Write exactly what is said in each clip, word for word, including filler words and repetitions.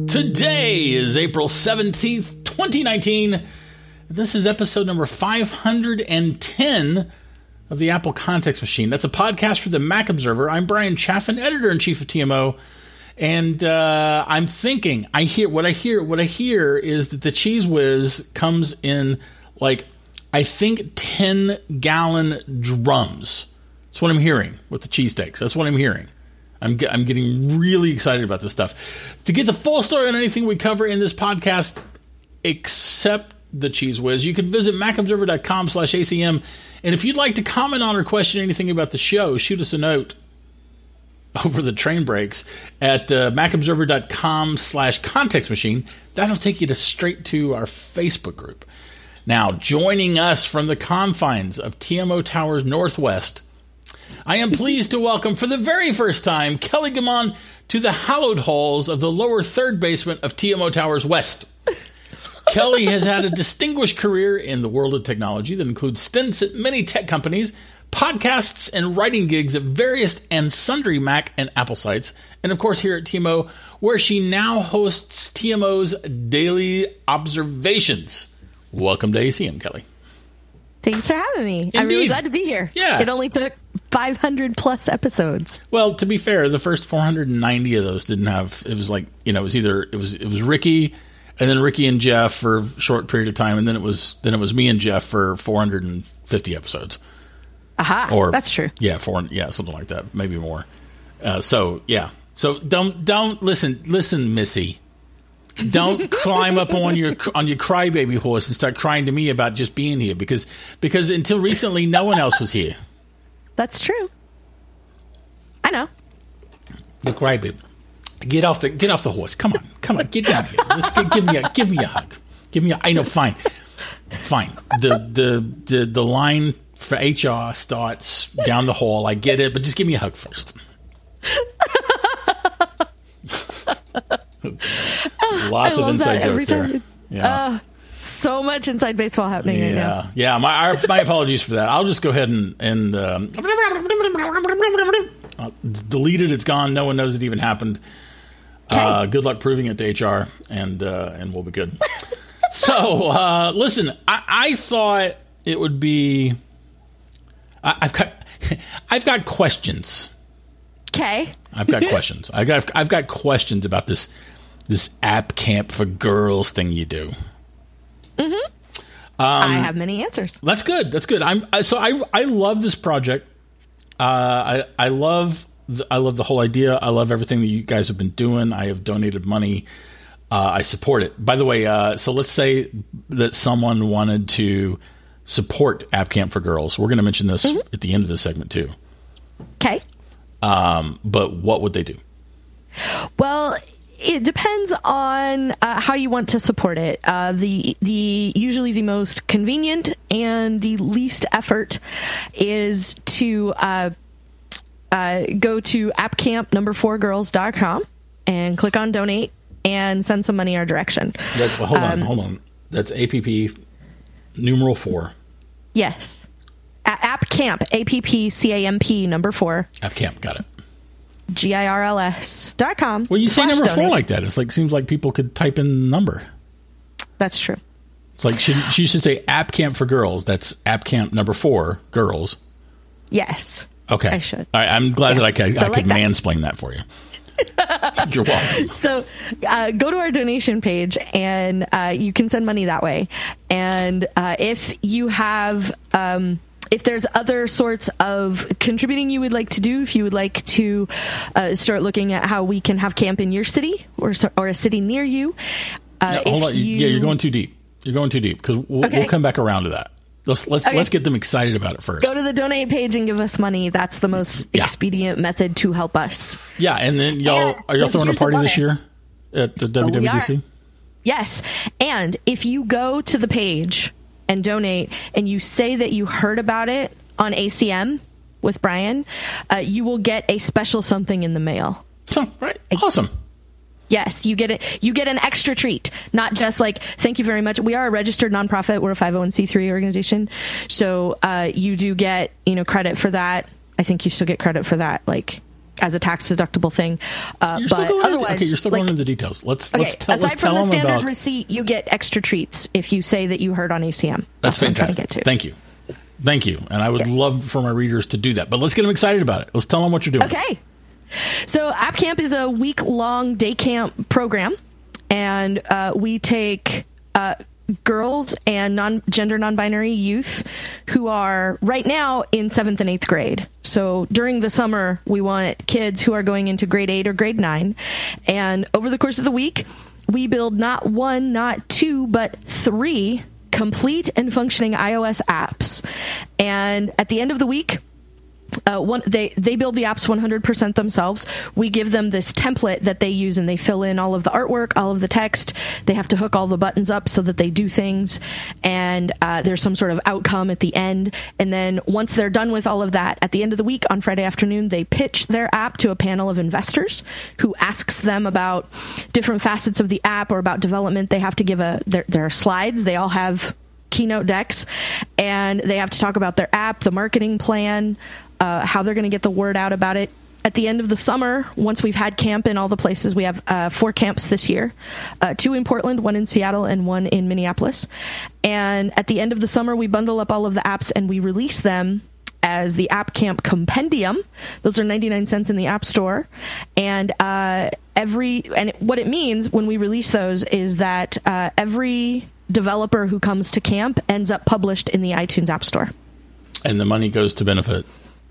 Today is April seventeenth, twenty nineteen. This is episode number five hundred ten of the Apple Context Machine. That's a podcast for the Mac Observer. I'm Brian Chaffin, editor-in-chief of T M O. And uh, I'm thinking, I hear what I hear. What I hear is that the Cheese Whiz comes in like, I think, ten gallon drums. That's what I'm hearing with the cheesesteaks. That's what I'm hearing. I'm ge- I'm getting really excited about this stuff. To get the full story on anything we cover in this podcast, except the Cheese Whiz, you can visit macobserver.com slash ACM. And if you'd like to comment on or question anything about the show, shoot us a note over the train breaks at uh, macobserver.com slash context machine. That'll take you to straight to our Facebook group. Now, joining us from the confines of T M O Towers Northwest, I am pleased to welcome for the very first time Kelly Guimond to the hallowed halls of the lower third basement of T M O Towers West. Kelly has had a distinguished career in the world of technology that includes stints at many tech companies, podcasts, and writing gigs at various and sundry Mac and Apple sites, and of course here at T M O, where she now hosts T M O's Daily Observations. Welcome to A C M, Kelly. Thanks for having me. Indeed. I'm really glad to be here. Yeah. It only took five hundred plus episodes. Well, to be fair, the first four hundred ninety of those didn't have, it was like, you know, it was either, it was, it was Ricky and then Ricky and Jeff for a short period of time. And then it was, then it was me and Jeff for four hundred fifty episodes. Aha. Or, that's true. Yeah. Four, yeah. Something like that. Maybe more. Uh, so yeah. So don't, don't listen, listen, Missy. Don't climb up on your on your crybaby horse and start crying to me about just being here because because until recently no one else was here. That's true. I know. The crybaby. Get off the get off the horse. Come on, come on, get down here. Let's give, give me a give me a hug. Give me a. I know. Fine, fine. The the the the line for H R starts down the hall. I get it, but just give me a hug first. Lots of inside jokes there. Yeah. Uh, so much inside baseball happening yeah. right now. Yeah. My our, my apologies for that. I'll just go ahead and, and um, it's deleted. It's gone. No one knows it even happened. Okay. Uh, good luck proving it to H R, and uh, and we'll be good. So, uh, listen, I, I thought it would be. I, I've got, I've got questions. Okay. I've got questions. I've got I've got questions about this this app camp for girls thing you do. Mm-hmm. Um, I have many answers. That's good. That's good. I'm I, so I I love this project. Uh, I I love the, I love the whole idea. I love everything that you guys have been doing. I have donated money. Uh, I support it. By the way, uh, so let's say that someone wanted to support App Camp for Girls. We're going to mention this mm-hmm. at the end of this segment too. Okay. Um, but what would they do? Well, it depends on uh, how you want to support it. Uh, the the usually the most convenient and the least effort is to uh, uh, go to appcamp number four girls dot com and click on donate and send some money our direction. That's, well, hold on, um, hold on. That's A P P numeral four. Yes. App Camp, A P P C A M P number four. App Camp, got it. G I R L S dot com. Well, you say number donate. four like that. It's like seems like people could type in the number. That's true. It's like should, she should say App Camp for Girls. That's App Camp number four, girls. Yes. Okay. I should. All right, I'm glad yes. that I could, so I could like mansplain that for you. You're welcome. So uh, go to our donation page and uh, you can send money that way. And uh, if you have... Um, If there's other sorts of contributing you would like to do, if you would like to uh, start looking at how we can have camp in your city or or a city near you. Uh, no, hold on. You... Yeah, you're going too deep. You're going too deep because we'll, okay. we'll come back around to that. Let's let's okay. let's get them excited about it first. Go to the donate page and give us money. That's the most yeah. expedient method to help us. Yeah, and then y'all and are y'all throwing a party this year at the W W D C? Oh, yes, and if you go to the page and donate, and you say that you heard about it on A C M with Brian, uh, you will get a special something in the mail. So, right. Awesome. Yes, you get it. You get an extra treat, not just like, thank you very much. We are a registered nonprofit. We're a five oh one c three organization. So uh, you do get, you know, credit for that. I think you still get credit for that, like as a tax deductible thing. Uh, you're but still going otherwise, into, okay, you're still like, going into the details. Let's okay, let's tell aside let's from tell the them standard about. receipt, you get extra treats if you say that you heard on A C M. That's, That's fantastic. What I'm trying to get to. Thank you, thank you, and I would yes. love for my readers to do that. But let's get them excited about it. Let's tell them what you're doing. Okay. So App Camp is a week-long day camp program, and uh, we take uh, girls and non gender non-binary youth who are right now in seventh and eighth grade. So during the summer, we want kids who are going into grade eight or grade nine, and over the course of the week, we build not one, not two, but three complete and functioning iOS apps. And at the end of the week, Uh, one, they, they build the apps one hundred percent themselves. We give them this template that they use, and they fill in all of the artwork, all of the text. They have to hook all the buttons up so that they do things, and uh, there's some sort of outcome at the end. And then once they're done with all of that, at the end of the week on Friday afternoon, they pitch their app to a panel of investors who asks them about different facets of the app or about development. They have to give a their, their slides. They all have keynote decks, and they have to talk about their app, the marketing plan, uh, how they're going to get the word out about it. At the end of the summer, once we've had camp in all the places, we have uh, four camps this year, uh, two in Portland, one in Seattle, and one in Minneapolis. And at the end of the summer, we bundle up all of the apps and we release them as the App Camp Compendium. Those are ninety-nine cents in the App Store. And uh, every and what it means when we release those is that uh, every developer who comes to camp ends up published in the iTunes App Store. And the money goes to benefit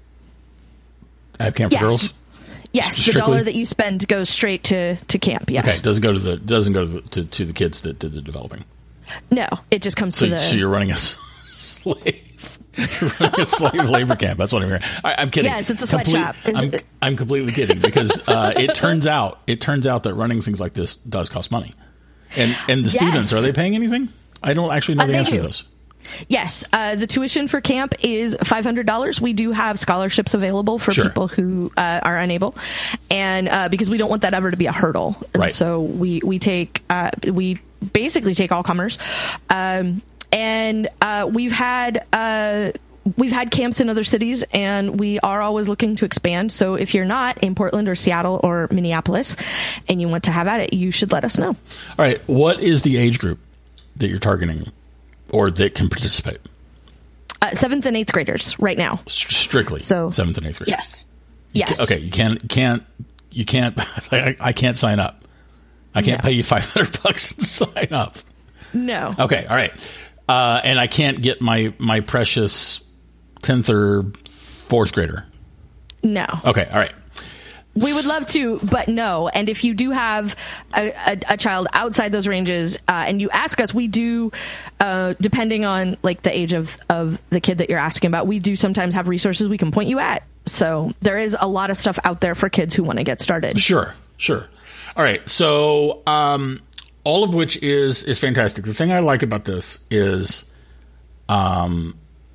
App Camp for yes. Girls? Yes, Strictly? the dollar that you spend goes straight to, to camp, yes. Okay, it doesn't go to the doesn't go to the, to, to the kids that did the developing. No, it just comes So, to the... so you're running a s- slave. You're running a slave labor camp. That's what I'm hearing. I, I'm kidding. Yes, it's a Complete- sweatshop. It's- I'm, I'm completely kidding because uh, it turns out it turns out that running things like this does cost money. And and the Yes. students, are they paying anything? I don't actually know Uh, the they answer do. to those. Yes, uh, the tuition for camp is five hundred dollars. We do have scholarships available for Sure. people who uh, are unable, and uh, because we don't want that ever to be a hurdle, and Right. so we we take uh, we basically take all comers, um, and uh, we've had. Uh, We've had camps in other cities, and we are always looking to expand. So if you're not in Portland or Seattle or Minneapolis and you want to have at it, you should let us know. All right. What is the age group that you're targeting or that can participate? Uh, seventh and eighth graders right now. S- strictly So- seventh and eighth grade. Yes. You Yes. ca- okay. You can't, can't, you can't, I, I can't sign up. I can't No. pay you five hundred bucks to sign up. No. Okay. All right. Uh, and I can't get my, my precious tenth or fourth grader. No. Okay. All right. We would love to, but no. And if you do have a, a, a child outside those ranges, uh, and you ask us, we do, uh, depending on like the age of, of the kid that you're asking about, we do sometimes have resources we can point you at. So there is a lot of stuff out there for kids who want to get started. Sure. Sure. All right. So, um, all of which is, is fantastic. The thing I like about this is, um,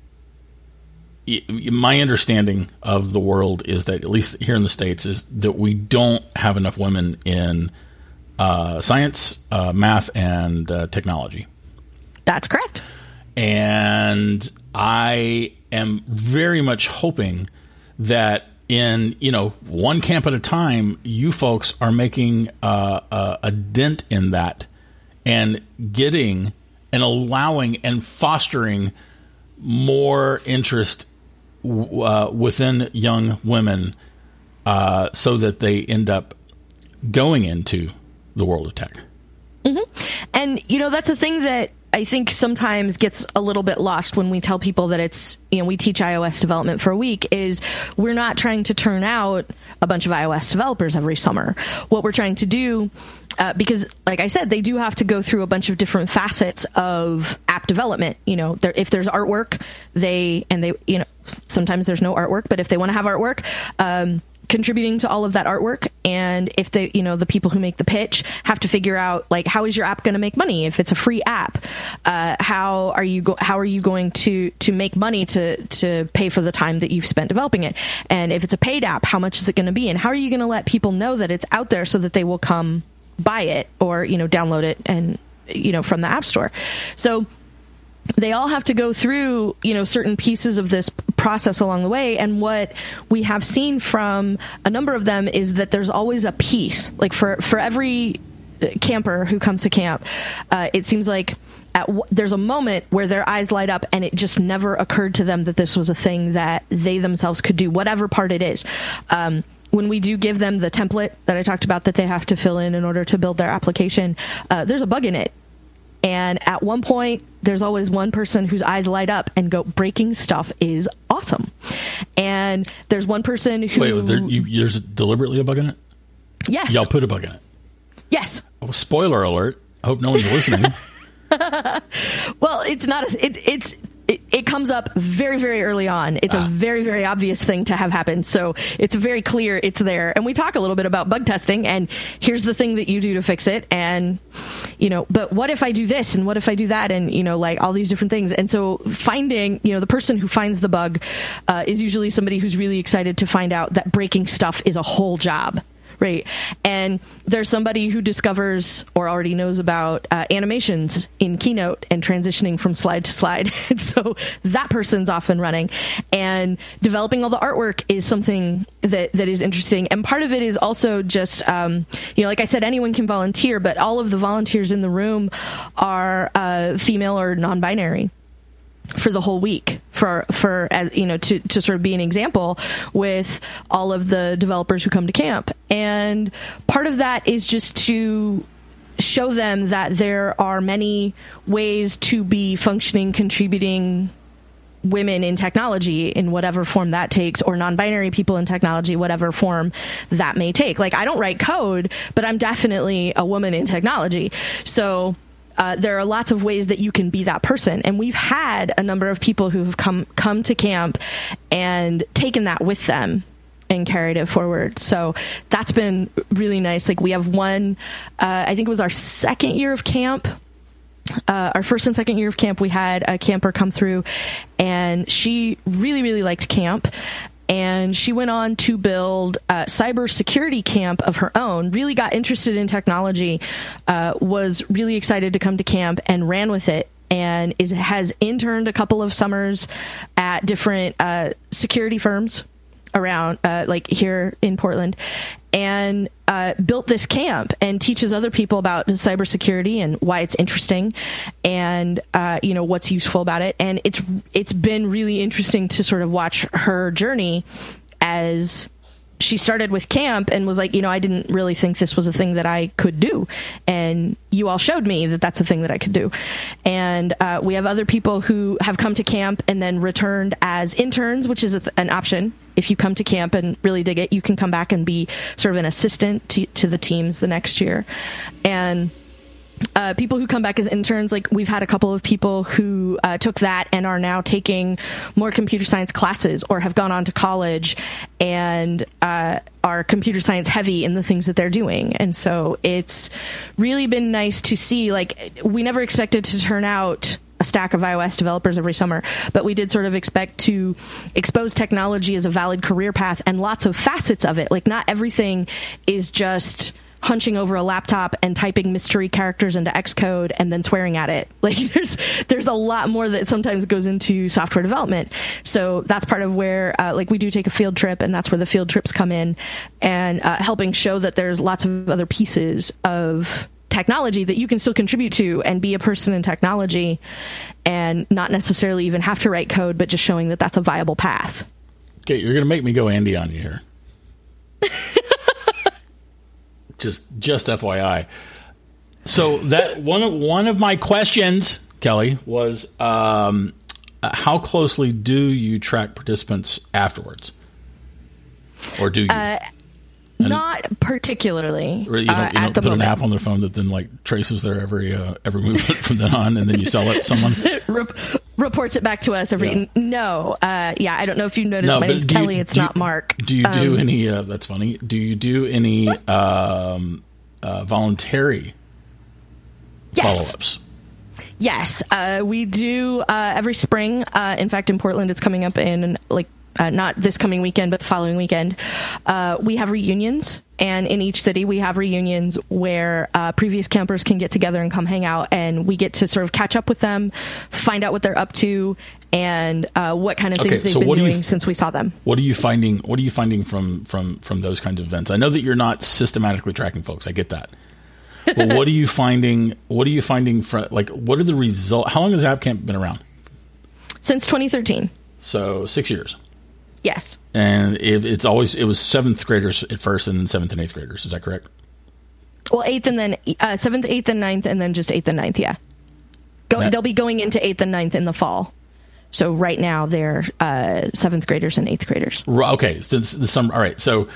my understanding of the world is that, at least here in the States, is that we don't have enough women in uh, science, uh, math, and uh, technology. That's correct. And I am very much hoping that in, you know, one camp at a time, you folks are making uh, a, a dent in that and getting and allowing and fostering more interest uh, within young women uh, so that they end up going into the world of tech. Mm-hmm. And, you know, that's a thing that I think sometimes gets a little bit lost when we tell people that it's, you know, we teach iOS development for a week, is we're not trying to turn out a bunch of iOS developers every summer. What we're trying to do, uh, because like I said, they do have to go through a bunch of different facets of app development. You know, there, if there's artwork, they, and they, you know, sometimes there's no artwork, but if they want to have artwork, um, contributing to all of that artwork, and if they, you know, the people who make the pitch have to figure out, like, how is your app going to make money if it's a free app? Uh, how are you go- how are you going to to make money to to pay for the time that you've spent developing it? And if it's a paid app, how much is it going to be? And how are you going to let people know that it's out there so that they will come buy it or, you know, download it and, you know, from the App Store? So they all have to go through, you know, certain pieces of this process along the way. And what we have seen from a number of them is that there's always a piece, like for, for every camper who comes to camp, uh, it seems like at w- there's a moment where their eyes light up and it just never occurred to them that this was a thing that they themselves could do, whatever part it is. Um, when we do give them the template that I talked about that they have to fill in in order to build their application, uh, there's a bug in it. And at one point, there's always one person whose eyes light up and go, breaking stuff is awesome. And there's one person who... Wait, there, you, there's deliberately a bug in it? Yes. Y'all put a bug in it? Yes. Oh, spoiler alert. I hope no one's listening. Well, it's not... A, it, it's... It, it comes up very, very early on. It's ah. a very, very obvious thing to have happened. So it's very clear it's there. And we talk a little bit about bug testing, and here's the thing that you do to fix it. And, you know, but what if I do this and what if I do that? And, you know, like all these different things. And so finding, you know, the person who finds the bug uh, is usually somebody who's really excited to find out that breaking stuff is a whole job. Right. And there's somebody who discovers or already knows about uh, animations in Keynote and transitioning from slide to slide. And so that person's off and running. And developing all the artwork is something that, that is interesting. And part of it is also just, um, you know, like I said, anyone can volunteer, but all of the volunteers in the room are uh, female or non-binary for the whole week, for, for as you know, to, to sort of be an example with all of the developers who come to camp. And part of that is just to show them that there are many ways to be functioning, contributing women in technology in whatever form that takes, or non-binary people in technology, whatever form that may take. Like, I don't write code, but I'm definitely a woman in technology. So Uh, there are lots of ways that you can be that person. And we've had a number of people who have come, come to camp and taken that with them and carried it forward. So that's been really nice. Like, we have one, uh, I think it was our second year of camp. Uh, our first and second year of camp, we had a camper come through, and she really, really liked camp. And she went on to build a cybersecurity camp of her own, really got interested in technology, uh, was really excited to come to camp and ran with it, and is has interned a couple of summers at different uh, security firms around, uh, like here in Portland, and uh, built this camp and teaches other people about cybersecurity and why it's interesting, and uh, you know, what's useful about it. And it's it's been really interesting to sort of watch her journey as she started with camp and was like, you know, I didn't really think this was a thing that I could do, and you all showed me that that's a thing that I could do. And uh, we have other people who have come to camp and then returned as interns, which is a th- an option. If you come to camp and really dig it, you can come back and be sort of an assistant to, to the teams the next year. And Uh, people who come back as interns, like we've had a couple of people who uh, took that and are now taking more computer science classes, or have gone on to college and uh, are computer science heavy in the things that they're doing. And so it's really been nice to see, like, we never expected to turn out a stack of iOS developers every summer, but we did sort of expect to expose technology as a valid career path and lots of facets of it. Like, not everything is just hunching over a laptop and typing mystery characters into Xcode and then swearing at it. Like, there's there's a lot more that sometimes goes into software development. So that's part of where, uh, like, we do take a field trip, and that's where the field trips come in, and uh, helping show that there's lots of other pieces of technology that you can still contribute to and be a person in technology, and not necessarily even have to write code, but just showing that that's a viable path. Okay, you're going to make me go Andy on you here. Just, just F Y I. So that one of one of my questions, Kelly, was um, how closely do you track participants afterwards, or do you? Uh, not particularly. You don't, you uh, don't put moment. an app on their phone that then like traces their every uh, every movement from then on, and then you sell it to someone. Rep- reports it back to us every. Yeah. No, uh, yeah, I don't know if you noticed. No, my name's Kelly. You, it's not you, Mark. Do you do um, any? Uh, that's funny. Do you do any um, uh, voluntary yes. follow-ups? Yes, uh, we do uh, every spring. Uh, in fact, in Portland, it's coming up in like. Uh, not this coming weekend, but the following weekend. Uh, we have reunions And in each city, we have reunions where uh, previous campers can get together and come hang out, and we get to sort of catch up with them, find out what they're up to, and uh, what kind of things okay, they've so been what doing do you, since we saw them. What are you finding? What are you finding from from from those kinds of events? I know that you're not systematically tracking folks. I get that. But what are you finding? What are you finding? For, like, what are the results? How long has App Camp been around? Since twenty thirteen. So six years. Yes. And it, it's always it was seventh graders at first, and then seventh and eighth graders. Is that correct? Well, eighth and then uh, seventh, eighth, and ninth, and then just eighth and ninth. Yeah. Go, that, they'll be going into eighth and ninth in the fall. So right now they're uh, seventh graders and eighth graders. Okay. So this, the summer. All right. So,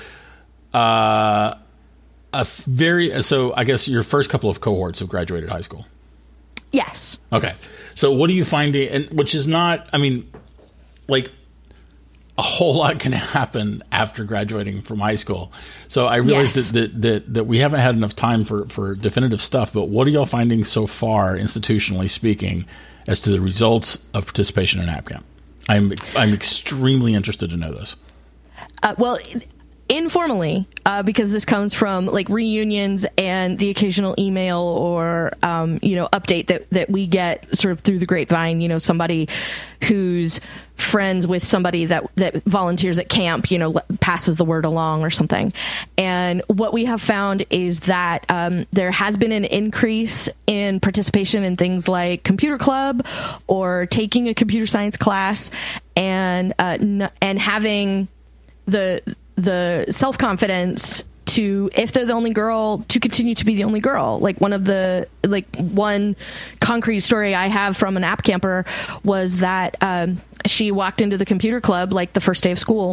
uh, a very so I guess your first couple of cohorts have graduated high school. Yes. Okay. So what are you finding? And which is not. I mean, like. A whole lot can happen after graduating from high school. So I realize yes. that, that, that, that we haven't had enough time for, for definitive stuff, but what are y'all finding so far, institutionally speaking, as to the results of participation in App Camp? I'm, I'm extremely interested to know this. Uh, well, informally, uh, because this comes from like reunions and the occasional email or, um, you know, update that, that we get sort of through the grapevine, you know, somebody who's friends with somebody that, that volunteers at camp, you know, passes the word along or something. And what we have found is that um, there has been an increase in participation in things like computer club or taking a computer science class and, uh, n- and having the, the self-confidence to, if they're the only girl, to continue to be the only girl. Like one of the, like one concrete story I have from an app camper was that um, she walked into the computer club like the first day of school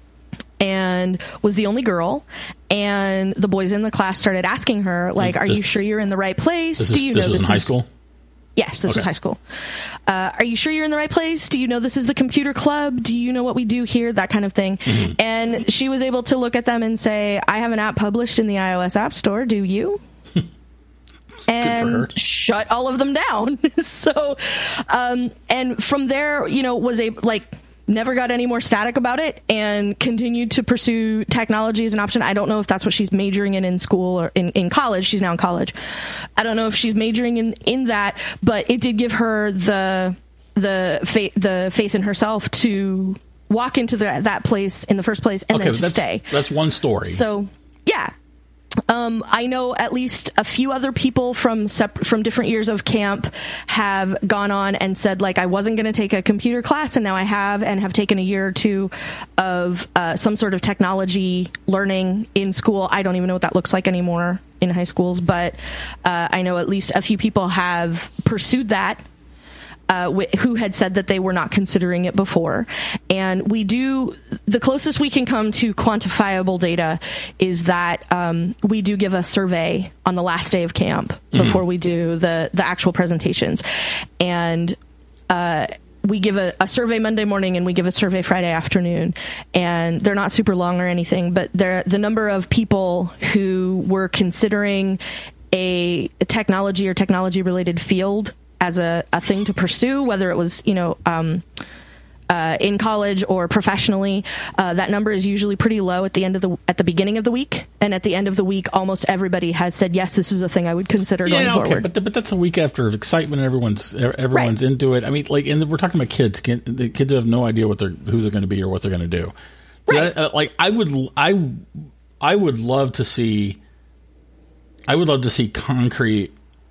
and was the only girl. And the boys in the class started asking her, like, are this, you sure you're in the right place? This Do you is, this know was this in high is, school? Yes, this okay. was high school. Uh, are you sure you're in the right place? Do you know this is the computer club? Do you know what we do here? That kind of thing. Mm-hmm. And she was able to look at them and say, I have an app published in the iOS App Store. Do you? And shut all of them down. so, um, and from there, you know, was a like, never got any more static about it and continued to pursue technology as an option. I don't know if that's what she's majoring in in school or in, in college. She's now in college. I don't know if she's majoring in, in that, but it did give her the the faith the faith in herself to walk into the, that place in the first place and okay, then to that's, stay. That's one story. So, yeah. Um, I know at least a few other people from sep- from different years of camp have gone on and said, like, I wasn't going to take a computer class, and now I have, and have taken a year or two of uh, some sort of technology learning in school. I don't even know what that looks like anymore in high schools, but uh, I know at least a few people have pursued that. Uh, wh- who had said that they were not considering it before. And we do, the closest we can come to quantifiable data is that um, we do give a survey on the last day of camp mm-hmm. before we do the, the actual presentations. And uh, we give a, a survey Monday morning and we give a survey Friday afternoon. And they're not super long or anything, but they're, the number of people who were considering a, a technology or technology-related field as a, a thing to pursue, whether it was, you know, um, uh, in college or professionally, uh, that number is usually pretty low at the end of the at the beginning of the week, and at the end of the week, almost everybody has said yes, this is a thing I would consider yeah, going okay, forward. But the, but that's a week after of excitement, and everyone's everyone's right. into it. I mean, like, and we're talking about kids. The kids have no idea what they're who they're going to be or what they're going to do. So right. that, uh, like, I would I I would love to see. I would love to see concrete.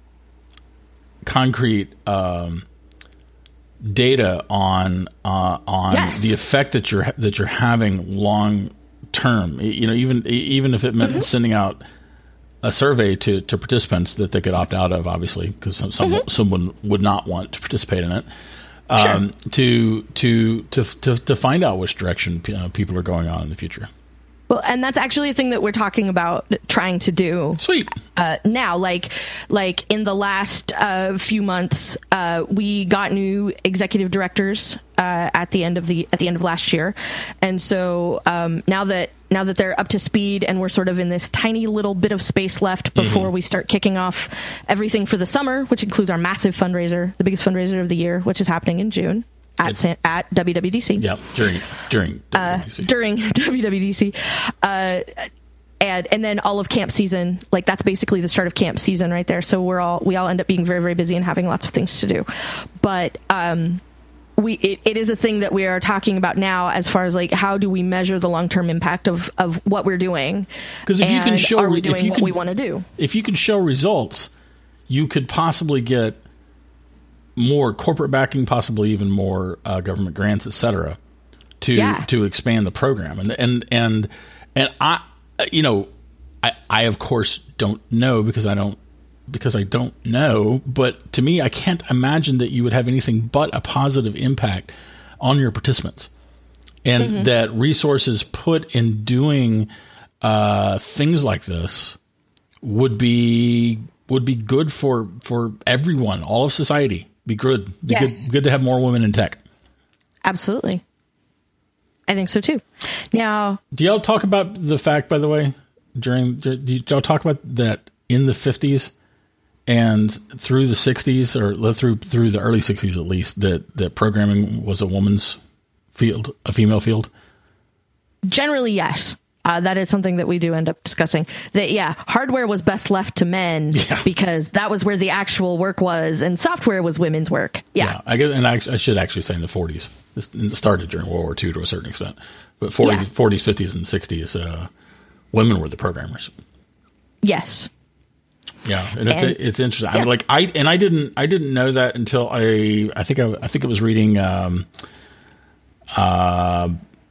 concrete um, data on uh, on yes. the effect that you're that you're having long term. You know, even even if it meant mm-hmm. sending out a survey to, to participants that they could opt out of, obviously, because some, some mm-hmm. someone would not want to participate in it. Um, sure. To to to to to find out which direction uh, people are going on in the future. Well, and that's actually a thing that we're talking about trying to do. Sweet. Uh, now, like, like in the last uh, few months, uh, we got new executive directors uh, at the end of the at the end of last year, and so um, now that now that they're up to speed, and we're sort of in this tiny little bit of space left before mm-hmm. we start kicking off everything for the summer, which includes our massive fundraiser, the biggest fundraiser of the year, which is happening in June. At San, at W W D C. Yeah, during during W W D C. Uh, during W W D C. Uh, and and then all of camp season, like that's basically the start of camp season right there. So we're all we all end up being very, very busy and having lots of things to do. But um, we it, it is a thing that we are talking about now, as far as like how do we measure the long term impact of, of what we're doing? Because if you can show, are we doing if you what can, we want to do? If you can show results, you could possibly get more corporate backing, possibly even more uh, government grants, et cetera, to yeah. to expand the program. And and and and I, you know, I I of course don't know because I don't because I don't know. But to me, I can't imagine that you would have anything but a positive impact on your participants, and mm-hmm. that resources put in doing uh, things like this would be would be good for for everyone, all of society. Be good. Be yes. good. Good to have more women in tech. Absolutely. I think so too. Now, do y'all talk about the fact, by the way, during, do y'all talk about that in the fifties and through the sixties, or through through the early sixties at least, that, that programming was a woman's field, a female field? Generally, yes. Uh, that is something that we do end up discussing. That, yeah, hardware was best left to men yeah. because that was where the actual work was, and software was women's work. Yeah, yeah I guess, and I, I should actually say in the forties. It started during World War Two to a certain extent, but forties, yeah. forties, fifties, and sixties, uh, women were the programmers. Yes. Yeah, and it's and, it's interesting. Yeah. I mean, like I and I didn't I didn't know that until I I think I, I think it was reading. Um, uh,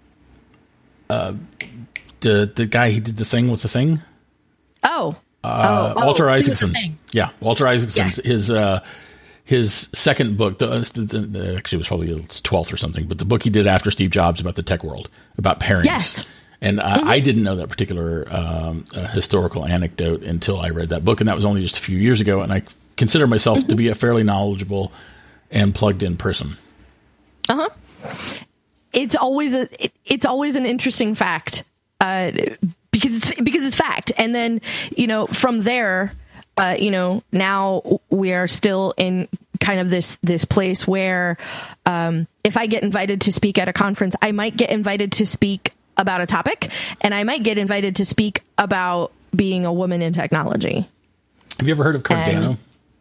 uh, The the guy who did the thing with the thing. Oh, uh, oh Walter oh, Isaacson. Yeah, Walter Isaacson. Yes. His uh, his second book. The, the, the, actually, it was probably his twelfth or something. But the book he did after Steve Jobs about the tech world, about pairings. Yes. And I, mm-hmm. I didn't know that particular um, uh, historical anecdote until I read that book, and that was only just a few years ago. And I consider myself mm-hmm. to be a fairly knowledgeable and plugged in person. Uh huh. It's always a it, it's always an interesting fact. Uh, because it's because it's fact, and then you know from there, uh, you know now we are still in kind of this this place where um, if I get invited to speak at a conference, I might get invited to speak about a topic, and I might get invited to speak about being a woman in technology. Have you ever heard of Cardano?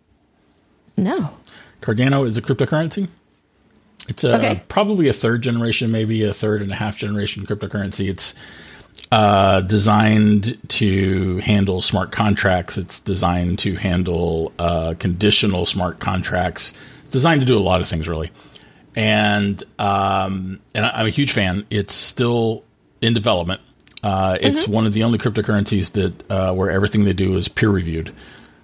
And, no. Cardano is a cryptocurrency. It's a, okay. probably a third generation, maybe a third and a half generation cryptocurrency. It's Uh, designed to handle smart contracts. It's designed to handle uh, conditional smart contracts. It's designed to do a lot of things, really. And um, and I'm a huge fan. It's still in development. Uh, it's mm-hmm. one of the only cryptocurrencies that uh, where everything they do is peer reviewed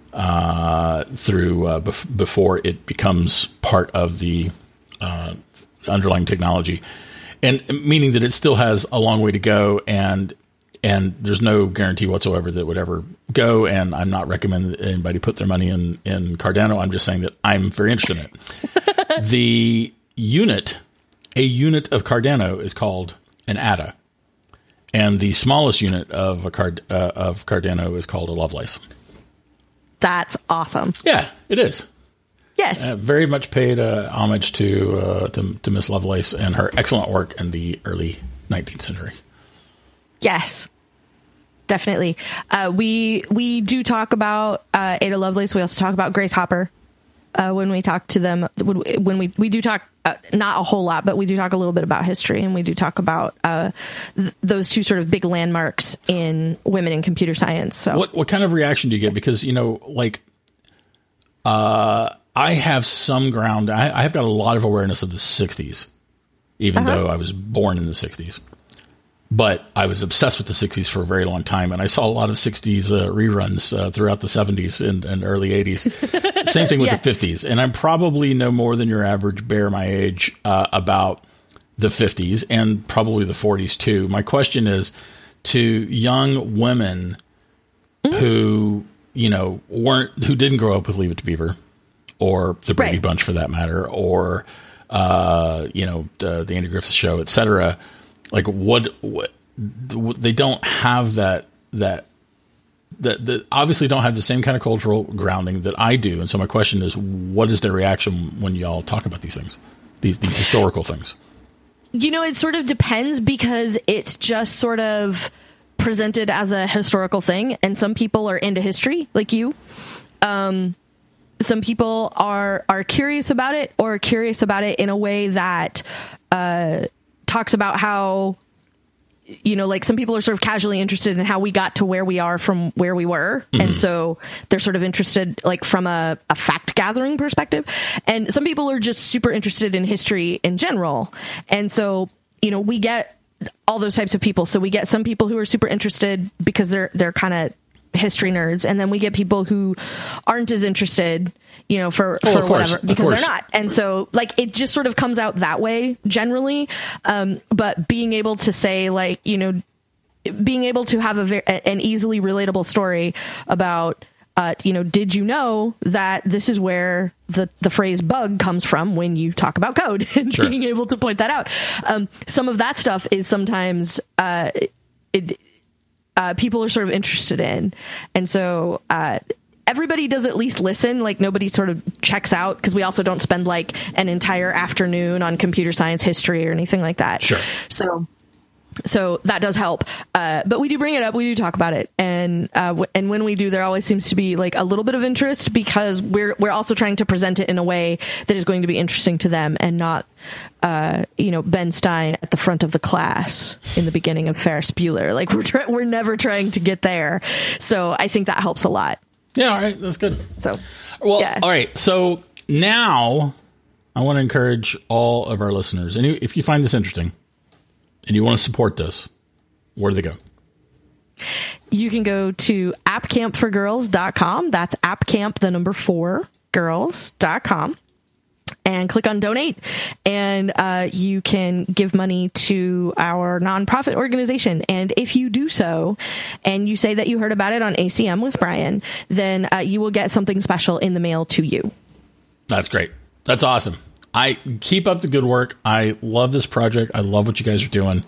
uh, through uh, bef- before it becomes part of the uh, underlying technology. And meaning that it still has a long way to go, and and there's no guarantee whatsoever that it would ever go. And I'm not recommending that anybody put their money in, in Cardano. I'm just saying that I'm very interested in it. The unit, a unit of Cardano is called an A D A, and the smallest unit of a card uh, of Cardano is called a Lovelace. That's awesome. Yeah, it is. Yes, uh, very much paid uh, homage to, uh, to to Miss Lovelace and her excellent work in the early nineteenth century. Yes, definitely. Uh, we we do talk about uh, Ada Lovelace. We also talk about Grace Hopper uh, when we talk to them. When, when we we do talk, uh, not a whole lot, but we do talk a little bit about history, and we do talk about uh, th- those two sort of big landmarks in women in computer science. So, what what kind of reaction do you get? Because you know, like, uh. I have some ground. I, I've got a lot of awareness of the sixties, even uh-huh. though I was born in the sixties. But I was obsessed with the sixties for a very long time, and I saw a lot of sixties uh, reruns uh, throughout the seventies and, and early eighties. Same thing with yes. the fifties. And I'm probably no more than your average bear my age uh, about the fifties and probably the forties too. My question is to young women mm-hmm. who, you know, weren't who didn't grow up with Leave It to Beaver, or the Brady right. Bunch for that matter, or, uh, you know, uh, the Andy Griffith Show, et cetera. Like what, what, they don't have that, that, that, that obviously don't have the same kind of cultural grounding that I do. And so my question is, what is their reaction when y'all talk about these things, these, these historical things? You know, it sort of depends because it's just sort of, presented as a historical thing, and some people are into history, like you. Um, some people are are curious about it, or curious about it in a way that uh, talks about how, you know, like some people are sort of casually interested in how we got to where we are from where we were. Mm-hmm. And so they're sort of interested like from a, a fact gathering perspective. And some people are just super interested in history in general. And so, you know, we get all those types of people. So we get some people who are super interested because they're, they're kind of history nerds. And then we get people who aren't as interested, you know, for, oh, for course, whatever, because they're not. And so like, it just sort of comes out that way generally. Um, but being able to say like, you know, being able to have a very, an easily relatable story about, uh, you know, did you know that this is where the, the phrase bug comes from when you talk about code, and sure. being able to point that out. Um, some of that stuff is sometimes, uh, it, uh, people are sort of interested in. And so, uh, everybody does at least listen. Like nobody sort of checks out, because we also don't spend like an entire afternoon on computer science history or anything like that. Sure. So, so that does help. Uh, but we do bring it up. We do talk about it. And, uh, w- and when we do, there always seems to be like a little bit of interest, because we're, we're also trying to present it in a way that is going to be interesting to them, and not, uh, you know, Ben Stein at the front of the class in the beginning of Ferris Bueller. Like we're, try- we're never trying to get there. So I think that helps a lot. Yeah, all right, that's good. So, well, yeah. all right. So now I want to encourage all of our listeners, and if you find this interesting and you want to support this, where do they go? You can go to app camp for girls dot com. That's appcamp, the number four, girls dot com. And click on donate, and uh, you can give money to our nonprofit organization. And if you do so, and you say that you heard about it on A C M with Brian, then uh, you will get something special in the mail to you. That's great. That's awesome. I keep up the good work. I love this project. I love what you guys are doing.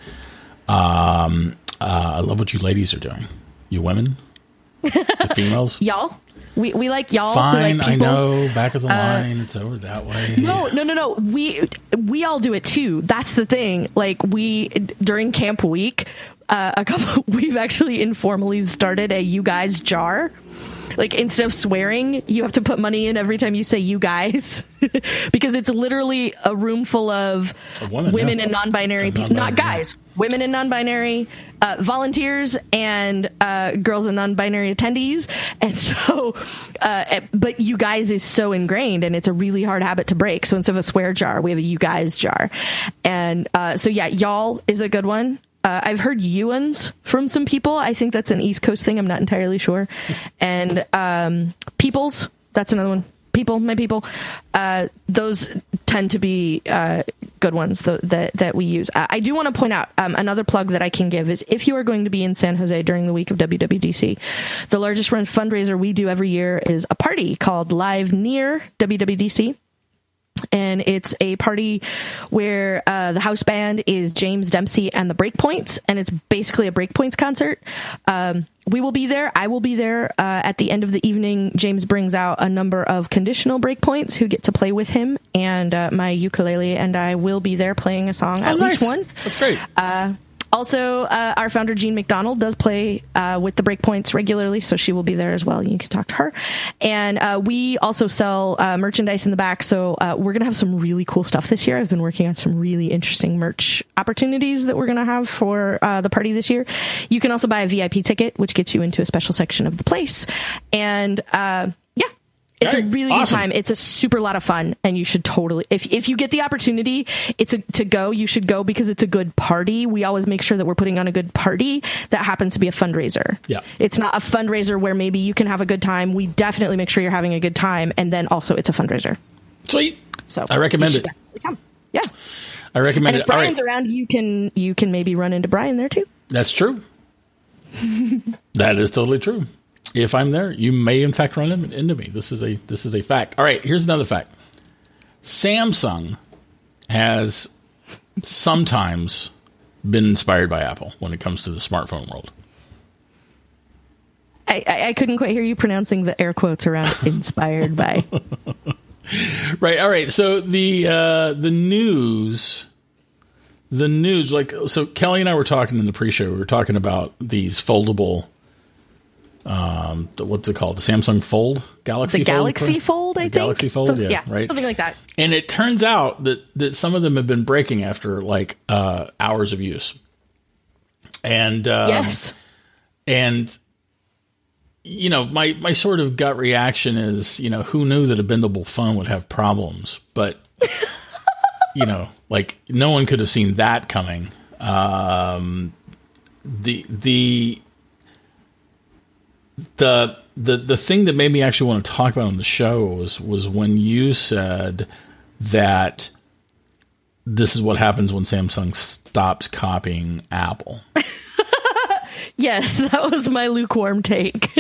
Um, uh, I love what you ladies are doing. You women, the females, y'all. We we like y'all. Fine, like I know. Back of the line, uh, it's over that way. No, no, no, no. We we all do it too. That's the thing. Like we during camp week, uh, a couple. We've actually informally started a "you guys" jar. Like instead of swearing, you have to put money in every time you say "you guys," because it's literally a room full of woman, women yeah. and non-binary people, non-binary, not guys, yeah. women and non-binary. Uh, volunteers and uh, girls and non-binary attendees. And so, uh, but you guys is so ingrained, and it's a really hard habit to break. So instead of a swear jar, we have a you guys jar. And uh, so, yeah, y'all is a good one. Uh, I've heard Ewans from some people. I think that's an East Coast thing. I'm not entirely sure. And um, peoples, that's another one. People, my people, uh, those tend to be uh, good ones th- that that we use. Uh, I do want to point out um, another plug that I can give is if you are going to be in San Jose during the week of W W D C, the largest run fundraiser we do every year is a party called Live Near W W D C. And it's a party where uh, the house band is James Dempsey and the Breakpoints, and it's basically a Breakpoints concert. Um, we will be there. I will be there. Uh, at the end of the evening, James brings out a number of conditional breakpoints who get to play with him, and uh, my ukulele and I will be there playing a song, oh, at nice. least one. That's great. Uh, Also, uh, our founder, Jean McDonald, does play uh, with the Breakpoints regularly, so she will be there as well. You can talk to her. And uh, we also sell uh, merchandise in the back, so uh, we're going to have some really cool stuff this year. I've been working on some really interesting merch opportunities that we're going to have for uh, the party this year. You can also buy a V I P ticket, which gets you into a special section of the place. And uh It's right. a really awesome. good time. It's a super lot of fun, and you should totally, if if you get the opportunity, it's a, to go, you should go, because it's a good party. We always make sure that we're putting on a good party that happens to be a fundraiser. Yeah. It's not a fundraiser where maybe you can have a good time. We definitely make sure you're having a good time, and then also it's a fundraiser. Sweet. So I recommend it. Come. Yeah. I recommend and it. if Brian's All right. around, you can you can maybe run into Brian there too. That's true. That is totally true. If I'm there, you may in fact run into me. This is a this is a fact. All right, here's another fact. Samsung has sometimes been inspired by Apple when it comes to the smartphone world. I, I, I couldn't quite hear you pronouncing the air quotes around inspired by. Right. All right. So the uh, the news the news, like, so Kelly and I were talking in the pre-show. We were talking about these foldable. Um, what's it called? The Samsung Fold, Galaxy the Fold, Galaxy Fold, I the think. Galaxy Fold, Some, yeah, yeah, right, something like that. And it turns out that that some of them have been breaking after like uh, hours of use. And um, yes, and you know, my my sort of gut reaction is, you know, who knew that a bendable phone would have problems? But you know, like no one could have seen that coming. Um, the the The the the thing that made me actually want to talk about on the show was was when you said that this is what happens when Samsung stops copying Apple. Yes, that was my lukewarm take.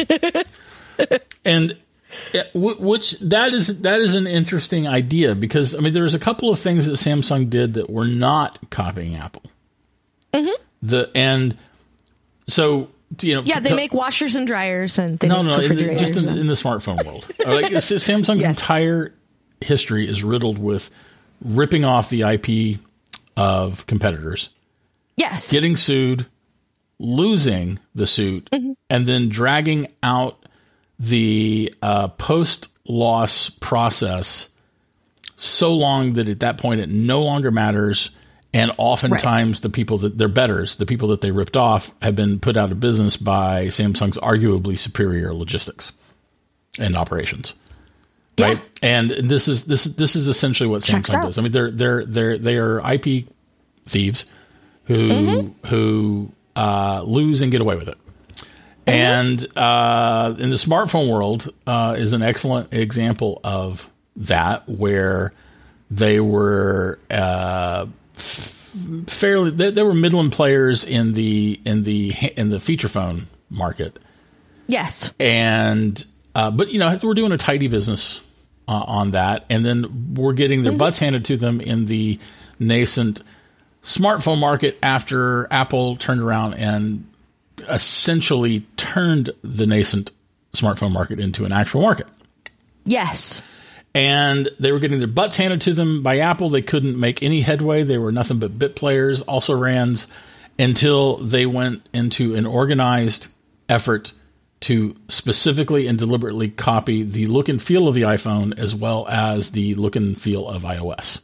And which that is that is an interesting idea, because I mean there's a couple of things that Samsung did that were not copying Apple. Mm-hmm. The and so. You know, yeah, they to, make washers and dryers, and they no, make no, in the, refrigerators just in, and... in the smartphone world. Like Samsung's yes. entire history is riddled with ripping off the I P of competitors. Yes, getting sued, losing the suit, mm-hmm. and then dragging out the uh, post-loss process so long that at that point it no longer matters. And oftentimes right. the people that they're betters, the people that they ripped off, have been put out of business by Samsung's arguably superior logistics and operations. Yeah. Right. And this is this this is essentially what Checks Samsung out. does. I mean, they're they're they're they are I P thieves who mm-hmm. who uh, lose and get away with it. Mm-hmm. And uh, in the smartphone world uh, is an excellent example of that, where they were. Uh, fairly there, there were Midland players in the in the in the feature phone market. Yes. And uh, but you know, we're doing a tidy business uh, on that, and then we're getting their mm-hmm. butts handed to them in the nascent smartphone market after Apple turned around and essentially turned the nascent smartphone market into an actual market. Yes. And they were getting their butts handed to them by Apple. They couldn't make any headway. They were nothing but bit players, also rans, until they went into an organized effort to specifically and deliberately copy the look and feel of the iPhone as well as the look and feel of iOS.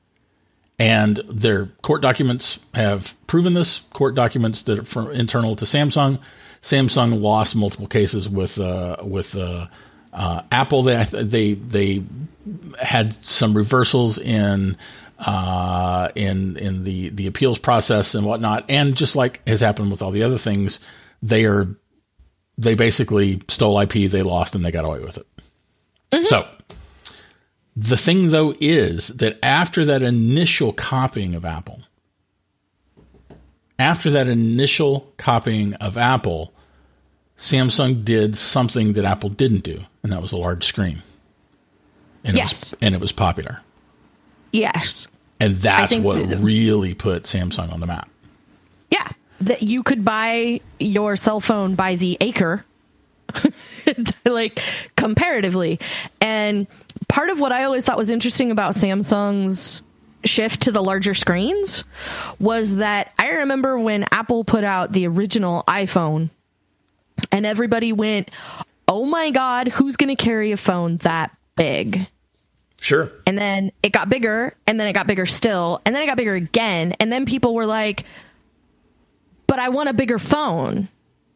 And their court documents have proven this. Court documents that are for, internal to Samsung. Samsung lost multiple cases with uh, with. Uh, Uh, Apple, they they they had some reversals in uh, in in the, the appeals process and whatnot, and just like has happened with all the other things, they are they basically stole I P, they lost, and they got away with it. Mm-hmm. So the thing, though, is that after that initial copying of Apple, after that initial copying of Apple, Samsung did something that Apple didn't do, and that was a large screen. And yes. It was, and it was popular. Yes. And that's what the, really put Samsung on the map. Yeah. That you could buy your cell phone by the acre, like, comparatively. And part of what I always thought was interesting about Samsung's shift to the larger screens was that I remember when Apple put out the original iPhone, and everybody went, oh my God, who's going to carry a phone that big? Sure. And then it got bigger, and then it got bigger still, and then it got bigger again. And then people were like, but I want a bigger phone.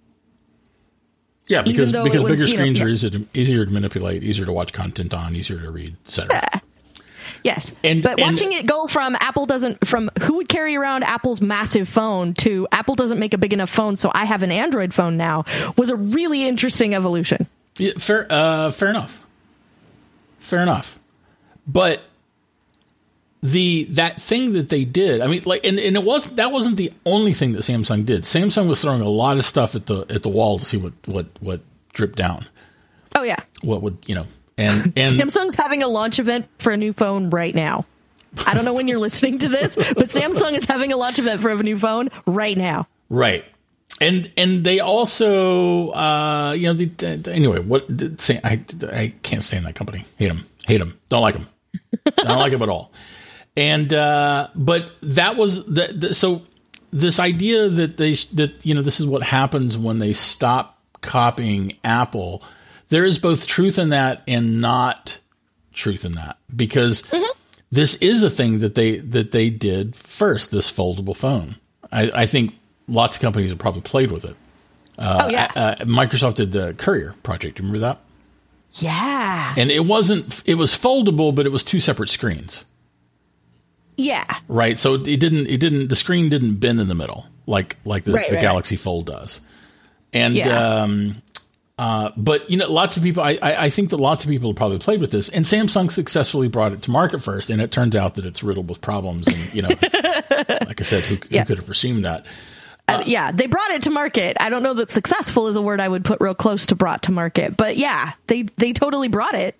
Yeah, because because was, bigger screens know, are yeah. easier to, easier to manipulate, easier to watch content on, easier to read, et cetera. Yeah. Yes. And, but and, watching it go from Apple doesn't, from who would carry around Apple's massive phone to Apple doesn't make a big enough phone, so I have an Android phone now, was a really interesting evolution. Yeah, fair, uh, fair enough. Fair enough. But the that thing that they did, I mean, like, and, and it was that wasn't the only thing that Samsung did. Samsung was throwing a lot of stuff at the at the wall to see what what what dripped down. Oh yeah. What would you know? And, and Samsung's having a launch event for a new phone right now. I don't know when you're listening to this, but Samsung is having a launch event for a new phone right now. Right. And and they also, uh, you know, the, anyway, what say? I I can't stand that company. Hate them. Hate them. Don't like them. Don't like them at all. And uh, but that was the, the so this idea that they that you know this is what happens when they stop copying Apple. There is both truth in that and not truth in that, because mm-hmm. this is a thing that they that they did first. This foldable phone. I, I think lots of companies have probably played with it. Uh, oh yeah, uh, Microsoft did the Courier project. Remember that? Yeah. And it wasn't. It was foldable, but it was two separate screens. Yeah. Right. So it didn't. It didn't. The screen didn't bend in the middle like like the, right, the right, Galaxy right. Fold does. And yeah. um, uh, but you know, lots of people. I, I I think that lots of people have probably played with this, and Samsung successfully brought it to market first, and it turns out that it's riddled with problems. And you know, like I said, who, who yeah. could have foreseen that? Uh, yeah, they brought it to market. I don't know that successful is a word I would put real close to brought to market, but yeah, they they totally brought it.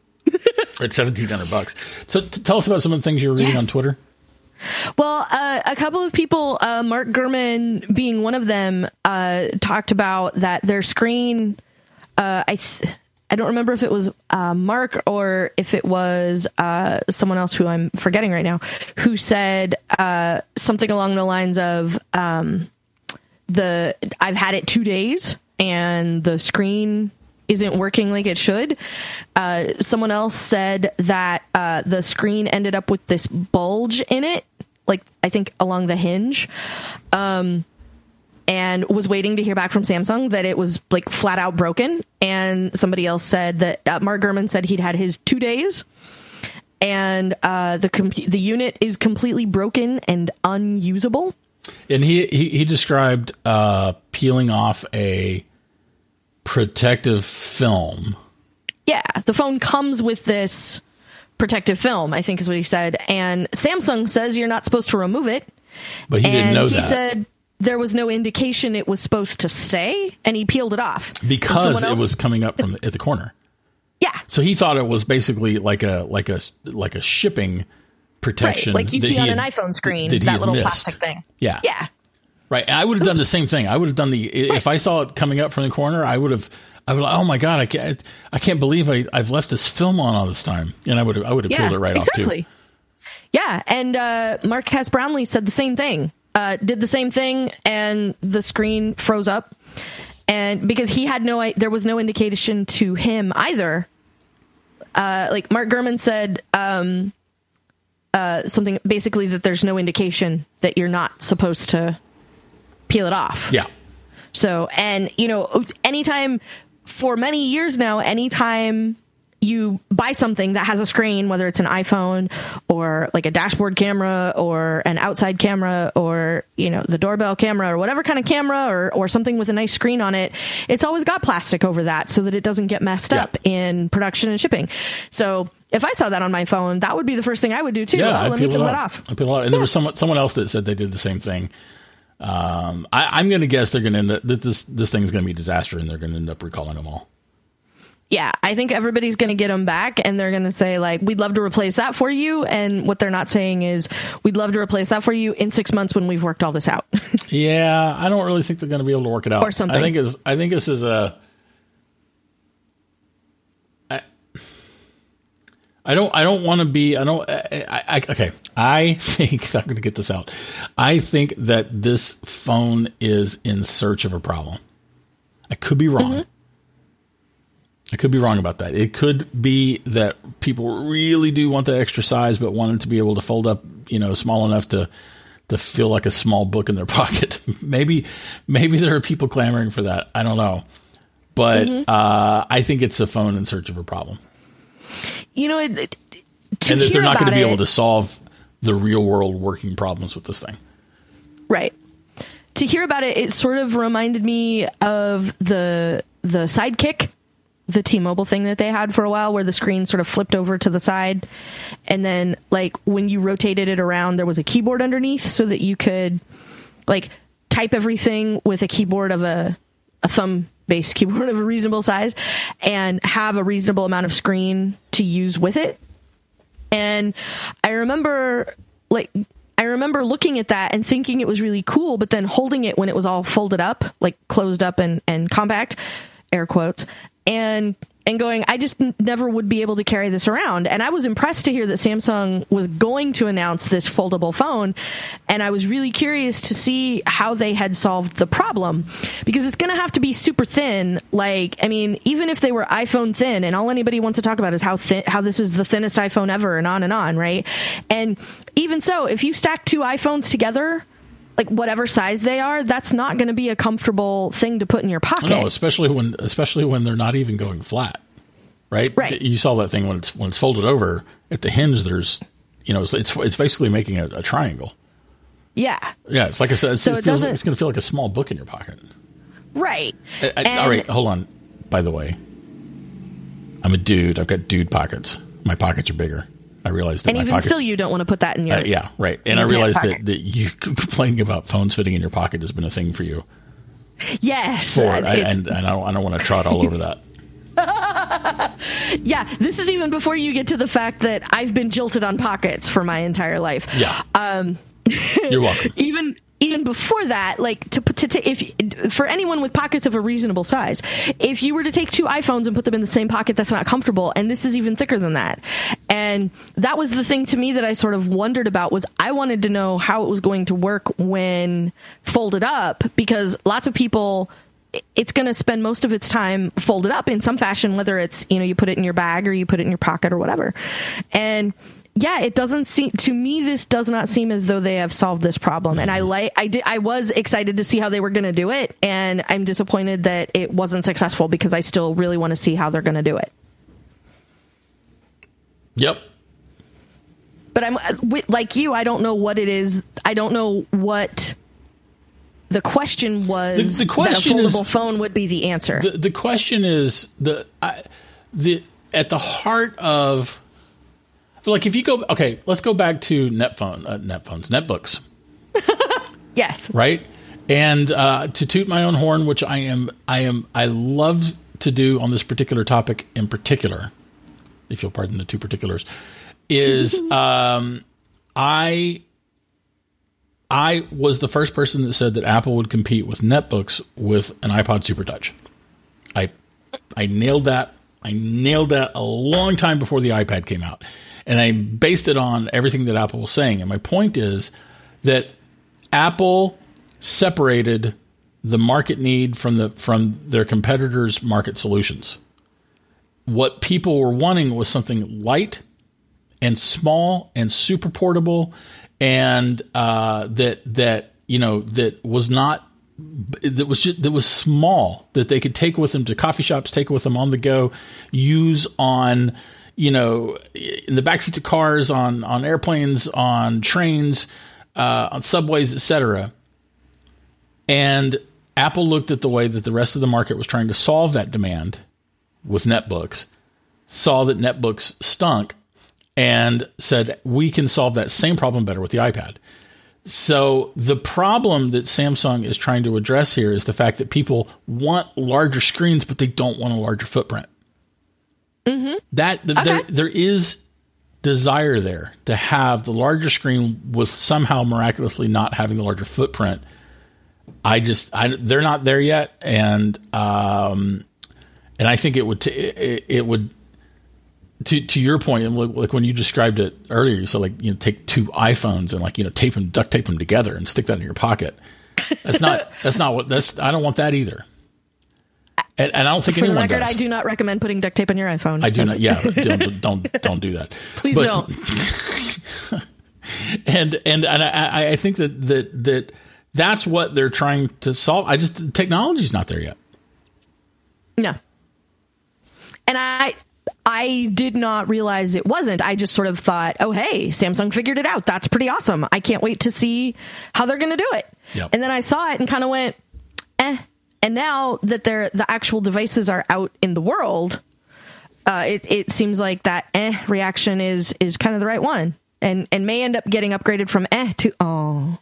At seventeen hundred bucks. So t- tell us about some of the things you were reading yes. on Twitter. Well, uh, a couple of people, uh, Mark Gurman being one of them, uh, talked about that their screen. Uh, I th- I don't remember if it was uh, Mark or if it was uh, someone else who I'm forgetting right now, who said uh, something along the lines of um, the I've had it two days and the screen isn't working like it should. Uh, someone else said that uh, the screen ended up with this bulge in it, like I think along the hinge, um, and was waiting to hear back from Samsung that it was like flat out broken. And somebody else said that uh, Mark Gurman said he'd had his two days and uh, the com- the unit is completely broken and unusable. And he, he, he described uh, peeling off a protective film. Yeah, the phone comes with this protective film, I think is what he said. And Samsung says you're not supposed to remove it. But he and didn't know he that. He said there was no indication it was supposed to stay, and he peeled it off. Because else, it was coming up from the, at the corner. Yeah. So he thought it was basically like a like a like a shipping protection. Right, like you see on had, an iPhone screen, that, that, that little missed. plastic thing. Yeah. Yeah. Right. And I would have done the same thing. I would have done the, right. if I saw it coming up from the corner, I would have, I would have, oh my God, I can't, I can't believe I, I've left this film on all this time. And I would have, I would have yeah, peeled it right exactly. off too. Yeah. And uh, Mark Hess Brownlee said the same thing, uh, did the same thing, and the screen froze up. And because he had no, there was no indication to him either. Uh, like Mark Gurman said, um, uh, something basically that there's no indication that you're not supposed to peel it off. Yeah. So, and you know, anytime for many years now, anytime you buy something that has a screen, whether it's an iPhone or like a dashboard camera or an outside camera or, you know, the doorbell camera or whatever kind of camera or, or something with a nice screen on it, it's always got plastic over that so that it doesn't get messed yeah. up in production and shipping. So if I saw that on my phone, that would be the first thing I would do too. Yeah, oh, I'd let me peel peel it it off. off. I'd peel it off. And yeah. there was someone, someone else that said they did the same thing. Um, I, I'm going to guess they're going to end up, that this, this thing is going to be a disaster and they're going to end up recalling them all. Yeah, I think everybody's going to get them back and they're going to say, like, we'd love to replace that for you. And what they're not saying is, we'd love to replace that for you in six months when we've worked all this out. Yeah, I don't really think they're going to be able to work it out. Or something. I think, is, I think this is a... I, I don't. I don't want to be. I don't. I, I, okay. I think I'm going to get this out. I think that this phone is in search of a problem. I could be wrong. Mm-hmm. I could be wrong about that. It could be that people really do want the extra size, but want it to be able to fold up, you know, small enough to to feel like a small book in their pocket. maybe, maybe there are people clamoring for that. I don't know, but mm-hmm. uh, I think it's a phone in search of a problem. You know, it, it, to and that hear they're not going to be it, able to solve the real world working problems with this thing. Right. To hear about it, it sort of reminded me of the the Sidekick, the T-Mobile thing that they had for a while, where the screen sort of flipped over to the side, and then like when you rotated it around, there was a keyboard underneath, so that you could like type everything with a keyboard of a a thumb based keyboard of a reasonable size and have a reasonable amount of screen to use with it. And I remember like I remember looking at that and thinking it was really cool, but then holding it when it was all folded up, like closed up and, and compact, air quotes, and and going, I just n- never would be able to carry this around. And I was impressed to hear that Samsung was going to announce this foldable phone. And I was really curious to see how they had solved the problem, because it's going to have to be super thin. Like, I mean, even if they were iPhone thin, and all anybody wants to talk about is how thin, how this is the thinnest iPhone ever, and on and on, right? And even so, if you stack two iPhones together, like whatever size they are, that's not going to be a comfortable thing to put in your pocket. No, especially when especially when they're not even going flat, right? Right. You saw that thing when it's when it's folded over at the hinge. There's, you know, it's it's basically making a, a triangle. Yeah. Yeah. It's like I said. It's, So it it feels, doesn't- it's going to feel like a small book in your pocket. Right. I, I, And- all right. Hold on. By the way, I'm a dude. I've got dude pockets. My pockets are bigger. I realized that And my even pockets, still, you don't want to put that in your... Uh, yeah, right. And in I your realized pocket. that, that you complaining about phones fitting in your pocket has been a thing for you. Yes. For, uh, I, it's- and, and I don't, I don't want to trot all over that. yeah, this is even before you get to the fact that I've been jilted on pockets for my entire life. Yeah. Um, You're welcome. even even before that, like to to, to if for anyone with pockets of a reasonable size, if you were to take two iPhones and put them in the same pocket, that's not comfortable. And this is even thicker than that. And that was the thing to me that I sort of wondered about, was I wanted to know how it was going to work when folded up, because lots of people, it's going to spend most of its time folded up in some fashion, whether it's, you know, you put it in your bag or you put it in your pocket or whatever. And yeah, it doesn't seem to me, this does not seem as though they have solved this problem. And I like, I did, I was excited to see how they were going to do it. And I'm disappointed that it wasn't successful, because I still really want to see how they're going to do it. Yep. But I'm with, like you, I don't know what it is. I don't know what the question was. The, the question that a is, foldable phone would be the answer. The, the question is the I, the at the heart of, like, if you go, okay, let's go back to netphone, uh, netphones, netbooks. Yes. Right. And uh, to toot my own horn, which I am, I am, I love to do on this particular topic in particular, if you'll pardon the two particulars, is um, I I was the first person that said that Apple would compete with netbooks with an iPod SuperTouch. I I nailed that. I nailed that a long time before the iPad came out. And I based it on everything that Apple was saying. And my point is that Apple separated the market need from the from their competitors' market solutions. What people were wanting was something light and small and super portable, and uh, that that you know that was not that was just, that was small, that they could take with them to coffee shops, take with them on the go, use on, you know, in the backseats of cars, on on airplanes, on trains, uh, on subways, et cetera. And Apple looked at the way that the rest of the market was trying to solve that demand with netbooks, saw that netbooks stunk, and said, we can solve that same problem better with the iPad. So the problem that Samsung is trying to address here is the fact that people want larger screens, but they don't want a larger footprint. Mm-hmm. That th- okay. there, there is desire there to have the larger screen with somehow miraculously not having the larger footprint. I just, I, they're not there yet. And, um, and I think it would, t- it, it would, to, to your point, and like when you described it earlier, you said, like, you know, take two iPhones and, like, you know, tape them, duct tape them together and stick that in your pocket. That's not, that's not what that's, I don't want that either. And, and I don't think For the anyone record, does. I do not recommend putting duct tape on your iPhone. I do That's- not. Yeah. Don't, don't, don't do that. Please But- don't. and, and, and I, I think that, that, that that's what they're trying to solve. I just, the technology's not there yet. No. And I I did not realize it wasn't. I just sort of thought, oh, hey, Samsung figured it out. That's pretty awesome. I can't wait to see how they're going to do it. Yep. And then I saw it and kind of went, eh. And now that they're, the actual devices are out in the world, uh, it, it seems like that eh reaction is is kind of the right one. And and may end up getting upgraded from eh to oh.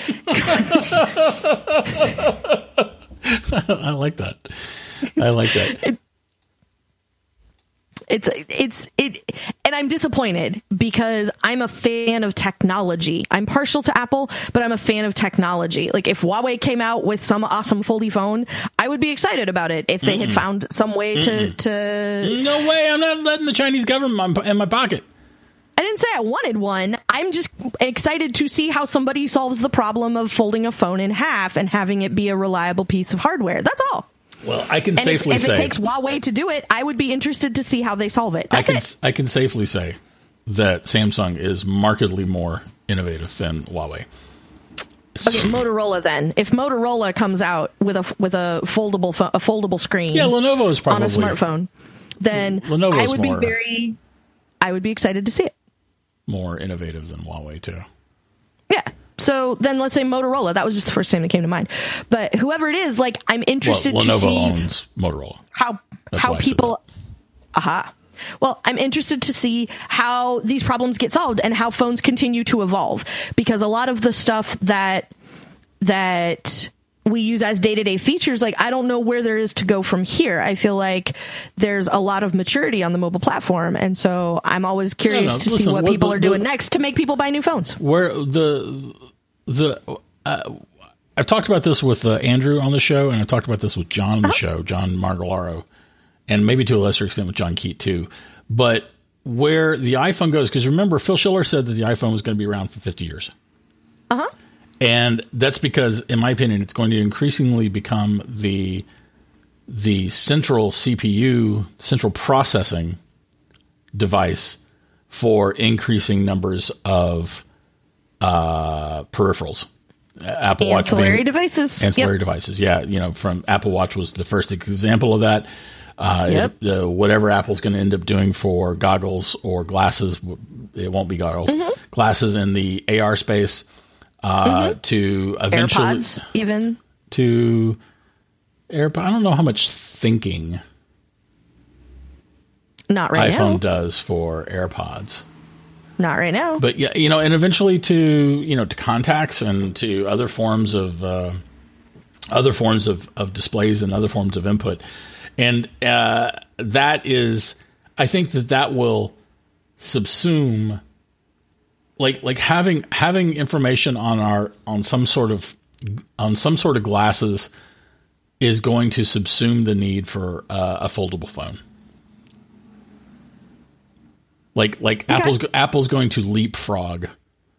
I like that. I like that. It, It's it's it, and I'm disappointed because I'm a fan of technology. I'm partial to Apple, but I'm a fan of technology. Like if Huawei came out with some awesome foldy phone, I would be excited about it if they Mm-mm. had found some way to, to... No way, I'm not letting the Chinese government in my pocket. I didn't say I wanted one. I'm just excited to see how somebody solves the problem of folding a phone in half and having it be a reliable piece of hardware. That's all. Well, I can and safely if, if say... If it takes Huawei to do it, I would be interested to see how they solve it. That's I can, it. I can safely say that Samsung is markedly more innovative than Huawei. Okay, Motorola then. If Motorola comes out with a with a foldable fo- a foldable screen, yeah, Lenovo is probably on a smartphone, then Lenovo's I would more, be very, I would be excited to see it. More innovative than Huawei too. Yeah. So then let's say Motorola. That was just the first name that came to mind. But whoever it is, like I'm interested well, Lenovo to see owns Motorola. How That's how people. Aha. Well, I'm interested to see how these problems get solved and how phones continue to evolve, because a lot of the stuff that that we use as day-to-day features, like I don't know where there is to go from here. I feel like there's a lot of maturity on the mobile platform, and so I'm always curious no, no, to listen, see what, what people the, are doing the, next to make people buy new phones. Where the the uh, I've talked about this with uh, Andrew on the show, and I've talked about this with John on the uh-huh. show, John Margolaro, and maybe to a lesser extent with John Keat too. But where the iPhone goes, because remember, Phil Schiller said that the iPhone was going to be around for fifty years. Uh huh. And that's because, in my opinion, it's going to increasingly become the the central C P U, central processing device for increasing numbers of uh, peripherals. Apple Watch ancillary devices. Ancillary yep. devices, yeah. You know, from Apple Watch was the first example of that. Uh, yep. it, uh, whatever Apple's going to end up doing for goggles or glasses, it won't be goggles, mm-hmm. glasses in the A R space. Uh, mm-hmm. To eventually, AirPods, even to AirPods. I don't know how much thinking, not right iPhone now. does for AirPods. Not right now, but yeah, you know, and eventually to you know to contacts and to other forms of uh, other forms of, of displays and other forms of input, and uh, that is, I think that that will subsume. Like like having having information on our on some sort of on some sort of glasses is going to subsume the need for uh, a foldable phone. Like like okay. Apple's Apple's going to leapfrog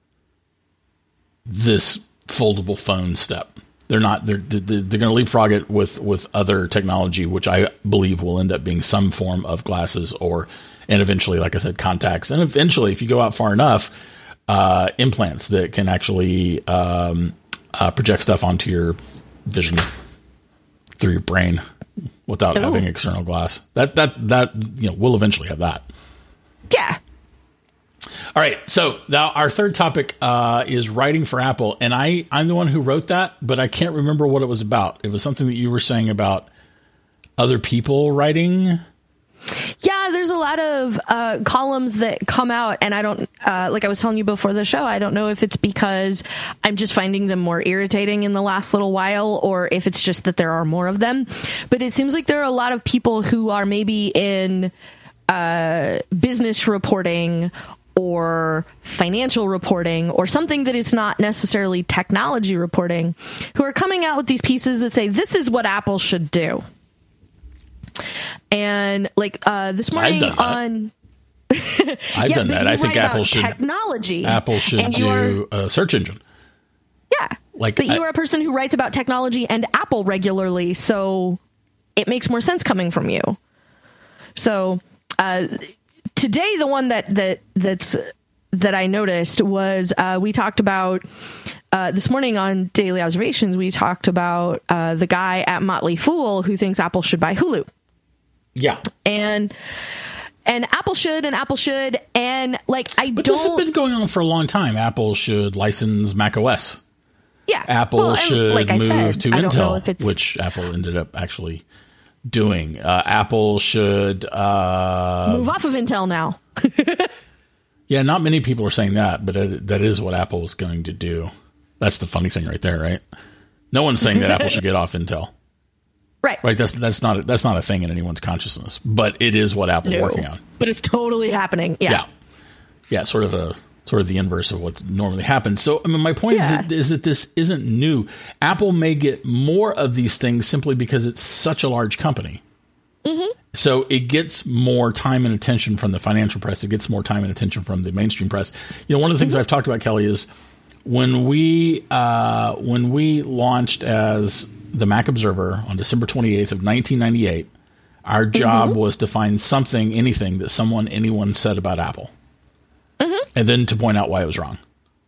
this foldable phone step. They're not they're they're, they're going to leapfrog it with with other technology, which I believe will end up being some form of glasses or and eventually, like I said, contacts, and eventually, if you go out far enough. Uh, implants that can actually um, uh, project stuff onto your vision through your brain without Ooh. having external glass. That that that you know we'll eventually have that. Yeah. All right. So now our third topic uh, is writing for Apple, and I I'm the one who wrote that, but I can't remember what it was about. It was something that you were saying about other people writing. Yeah, there's a lot of uh, columns that come out, and I don't, uh, like I was telling you before the show, I don't know if it's because I'm just finding them more irritating in the last little while, or if it's just that there are more of them. But it seems like there are a lot of people who are maybe in uh, business reporting or financial reporting or something that is not necessarily technology reporting, who are coming out with these pieces that say, this is what Apple should do. And like uh, this morning on, I've yeah, done that. I think Apple should technology. Apple should do a search engine. Yeah, like, but you I, are a person who writes about technology and Apple regularly, so it makes more sense coming from you. So uh, today, the one that that that's that I noticed was uh, we talked about. Uh, this morning on Daily Observations, we talked about uh, the guy at Motley Fool who thinks Apple should buy Hulu. Yeah. And and Apple should, and Apple should, and like I but don't... But this has been going on for a long time. Apple should license macOS. Yeah. Apple well, should like move said, to Intel, which Apple ended up actually doing. Uh, Apple should... Uh, move off of Intel now. Yeah, not many people are saying that, but it, that is what Apple is going to do. That's the funny thing right there, right? No one's saying that Apple should get off Intel. Right. Right. That's that's not a, that's not a thing in anyone's consciousness, but it is what Apple's No. working on. But it's totally happening. Yeah. Yeah. Yeah. Sort of a sort of the inverse of what normally happens. So, I mean, my point Yeah. is, that, is that this isn't new. Apple may get more of these things simply because it's such a large company. Mm-hmm. So it gets more time and attention from the financial press. It gets more time and attention from the mainstream press. You know, one of the things mm-hmm. I've talked about, Kelly, is when we uh, when we launched as the Mac Observer on December twenty-eighth of nineteen ninety-eight, our job mm-hmm. was to find something, anything that someone, anyone said about Apple, mm-hmm. and then to point out why it was wrong.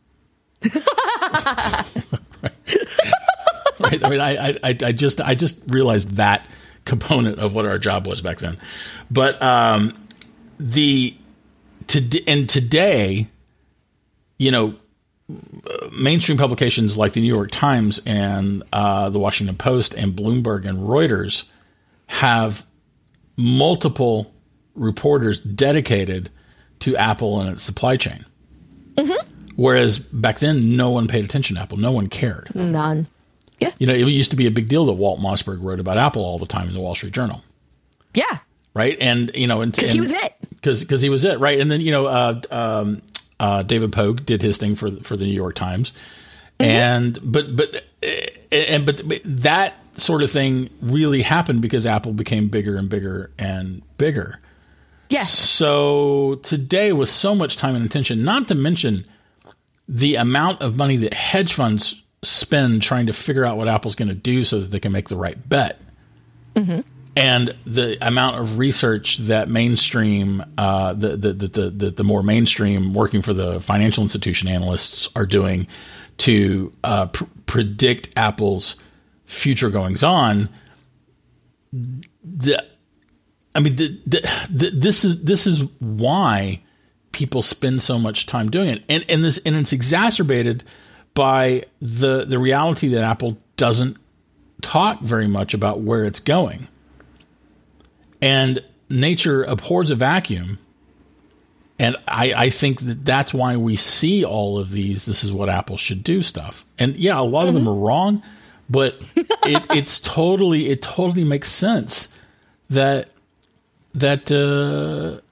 right. right. I mean, I, I, I just, I just realized that component of what our job was back then. But um, the to and today, you know, mainstream publications like the New York Times and uh, the Washington Post and Bloomberg and Reuters have multiple reporters dedicated to Apple and its supply chain. Mm-hmm. Whereas back then, no one paid attention to Apple. No one cared. None. Yeah. You know, it used to be a big deal that Walt Mossberg wrote about Apple all the time in the Wall Street Journal. Yeah. Right. And, you know, because he was it. Because because he was it. Right. And then, you know, uh, um, uh, David Pogue did his thing for for the New York Times. Mm-hmm. And but but and but, but that sort of thing really happened because Apple became bigger and bigger and bigger. Yes. So today, with so much time and attention, not to mention the amount of money that hedge funds spend trying to figure out what Apple's going to do so that they can make the right bet. Mm-hmm. And the amount of research that mainstream, uh, the, the, the, the, the more mainstream working for the financial institution analysts are doing to uh, pr- predict Apple's future goings on. The, I mean, the, the, the, this is this is why people spend so much time doing it, and and this and it's exacerbated by the the reality that Apple doesn't talk very much about where it's going. And nature abhors a vacuum. And I, I think that that's why we see all of these, this is what Apple should do stuff. And yeah, a lot mm-hmm. of them are wrong, but it, it's totally, it totally makes sense that, that, uh,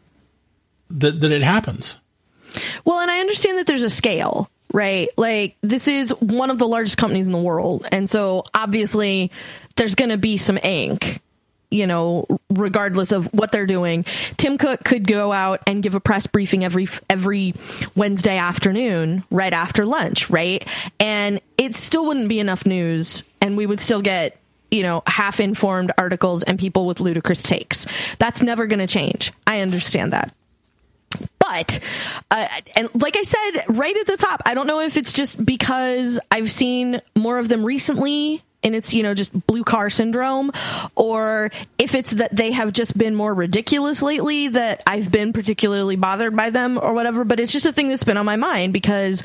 that, that it happens. Well, and I understand that there's a scale. Right. Like, this is one of the largest companies in the world. And so obviously there's going to be some ink, you know, regardless of what they're doing. Tim Cook could go out and give a press briefing every every Wednesday afternoon right after lunch. Right. And it still wouldn't be enough news. And we would still get, you know, half informed articles and people with ludicrous takes. That's never going to change. I understand that. But, uh, and like I said, right at the top, I don't know if it's just because I've seen more of them recently and it's, you know, just blue car syndrome, or if it's that they have just been more ridiculous lately that I've been particularly bothered by them or whatever. But it's just a thing that's been on my mind because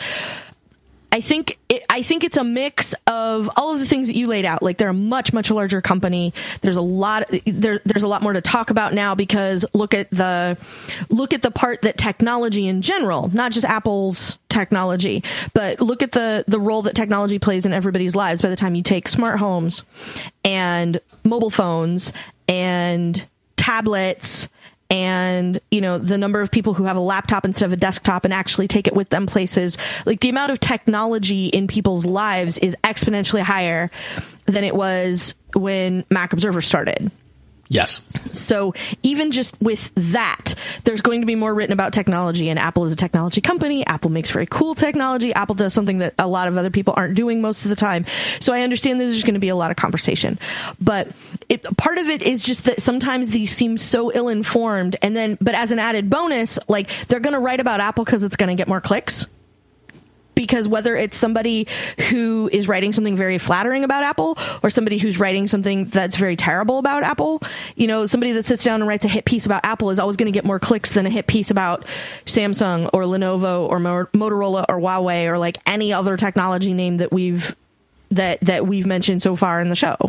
I think it, I think it's a mix of all of the things that you laid out. Like, they're a much, much larger company. There's a lot there. There's a lot more to talk about now because look at the look at the part that technology in general, not just Apple's technology, but look at the the role that technology plays in everybody's lives. By the time you take smart homes and mobile phones and tablets, and, you know, the number of people who have a laptop instead of a desktop and actually take it with them places, like the amount of technology in people's lives is exponentially higher than it was when Mac Observer started. Yes. So even just with that, there's going to be more written about technology, and Apple is a technology company. Apple makes very cool technology. Apple does something that a lot of other people aren't doing most of the time. So I understand there's going to be a lot of conversation, but it, part of it is just that sometimes these seem so ill-informed, and then, but as an added bonus, like, they're going to write about Apple because it's going to get more clicks. Because whether it's somebody who is writing something very flattering about Apple or somebody who's writing something that's very terrible about Apple, you know, somebody that sits down and writes a hit piece about Apple is always going to get more clicks than a hit piece about Samsung or Lenovo or Motorola or Huawei or like any other technology name that we've that that we've mentioned so far in the show.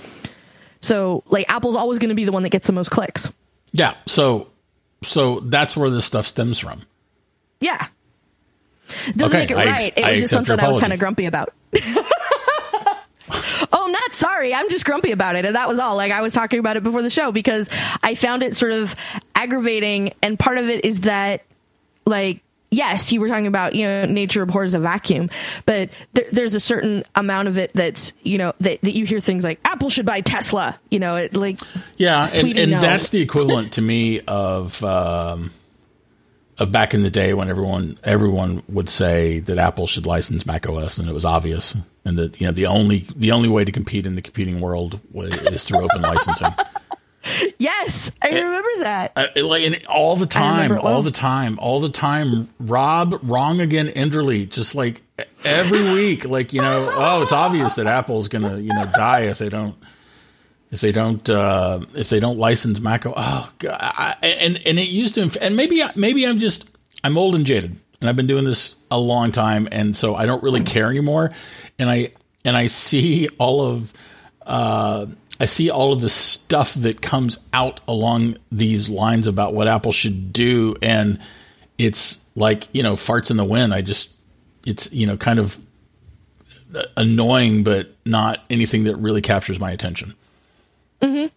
So, like, Apple's always going to be the one that gets the most clicks. Yeah. So, so that's where this stuff stems from. Yeah. Doesn't okay, make it I right. Ex- it was I just something I was apology. kind of grumpy about. Oh, I'm not not sorry. I'm just grumpy about it. And that was all. Like, I was talking about it before the show because I found it sort of aggravating. And part of it is that, like, yes, you were talking about, you know, nature abhors a vacuum, but there, there's a certain amount of it that's, you know, that, that you hear things like Apple should buy Tesla, you know, it like, yeah. And, and no. That's the equivalent to me of, um, of back in the day when everyone, everyone would say that Apple should license macOS, and it was obvious. And that, you know, the only, the only way to compete in the computing world was, is through open licensing. Yes, I remember it, that. Uh, like and all the time, well. all the time, all the time. Rob, wrong again, Enderly, just like every week, like, you know, oh, it's obvious that Apple's gonna, you know, die if they don't, if they don't, uh, if they don't license Mac. Oh, God. I, and and it used to, and maybe maybe I'm just I'm old and jaded, and I've been doing this a long time, and so I don't really care anymore. And I and I see all of. Uh, I see all of the stuff that comes out along these lines about what Apple should do. And it's like, you know, farts in the wind. I just, it's, you know, kind of annoying, but not anything that really captures my attention. Mm-hmm.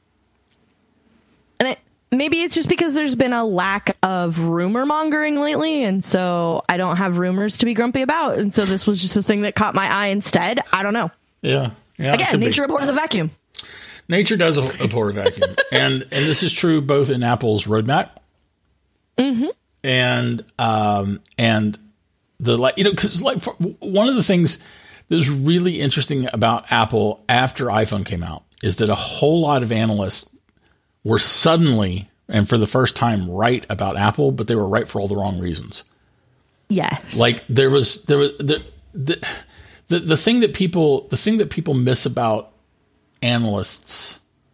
And it, maybe it's just because there's been a lack of rumor mongering lately. And so I don't have rumors to be grumpy about. And so this was just a thing that caught my eye instead. I don't know. Yeah. Yeah. Again, nature abhors a vacuum. Nature does abhor a vacuum, and and this is true both in Apple's roadmap, mm-hmm. and um and the like you know because like for, one of the things that was really interesting about Apple after iPhone came out is that a whole lot of analysts were suddenly and for the first time right about Apple, but they were right for all the wrong reasons. Yes, like there was there was the the the, the thing that people the thing that people miss about analysts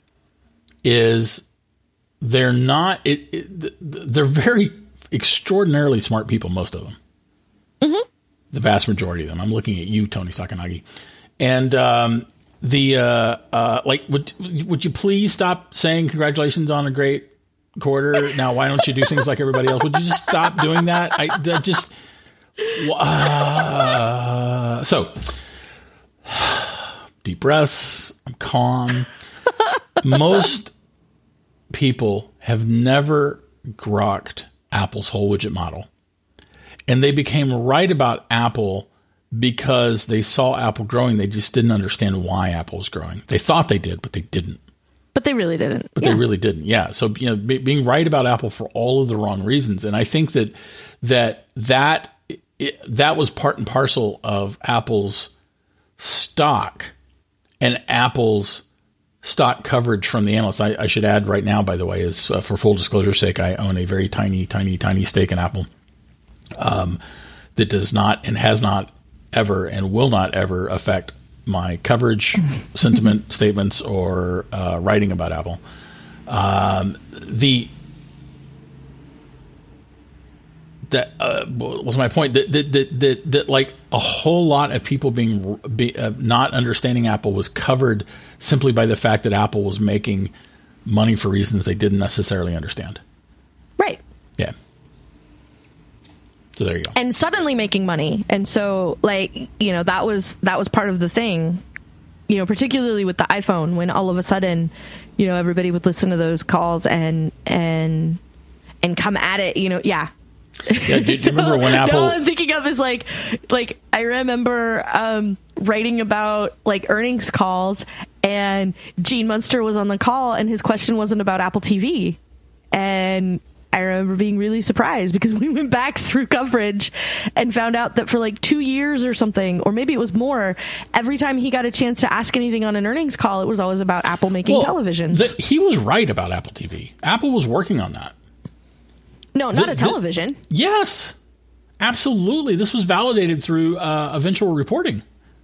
is they're not it, it, they're very extraordinarily smart people, most of them. Mm-hmm. The vast majority of them. I'm looking at you, Tony Sakanagi. And um, the uh, uh, like would would you please stop saying congratulations on a great quarter? Now why don't you do things like everybody else? Would you just stop doing that? I, I just uh, so deep breaths. I'm calm. Most people have never grokked Apple's whole widget model. And they became right about Apple because they saw Apple growing. They just didn't understand why Apple was growing. They thought they did, but they didn't. But they really didn't. But yeah. they really didn't. Yeah. So, you know, be, being right about Apple for all of the wrong reasons. And I think that that that it, that was part and parcel of Apple's stock. And Apple's stock coverage from the analysts, I, I should add right now, by the way, is uh, for full disclosure's sake, I own a very tiny, tiny, tiny stake in Apple um, that does not and has not ever and will not ever affect my coverage, sentiment statements, or uh, writing about Apple. Um, the That uh, was my point. That that, that that that like a whole lot of people being be, uh, not understanding Apple was covered simply by the fact that Apple was making money for reasons they didn't necessarily understand. Right. Yeah. So there you go. And suddenly making money, and so like you know that was that was part of the thing. You know, particularly with the iPhone, when all of a sudden, you know, everybody would listen to those calls and and and come at it. You know, yeah. Yeah, do you remember when Apple? No, I'm thinking of is like, like I remember um, writing about like earnings calls, and Gene Munster was on the call, and his question wasn't about Apple T V, and I remember being really surprised because we went back through coverage and found out that for like two years or something, or maybe it was more, every time he got a chance to ask anything on an earnings call, it was always about Apple making well, televisions. The, he was right about Apple T V. Apple was working on that. No, not the, a television. The, yes, absolutely. This was validated through uh, eventual reporting.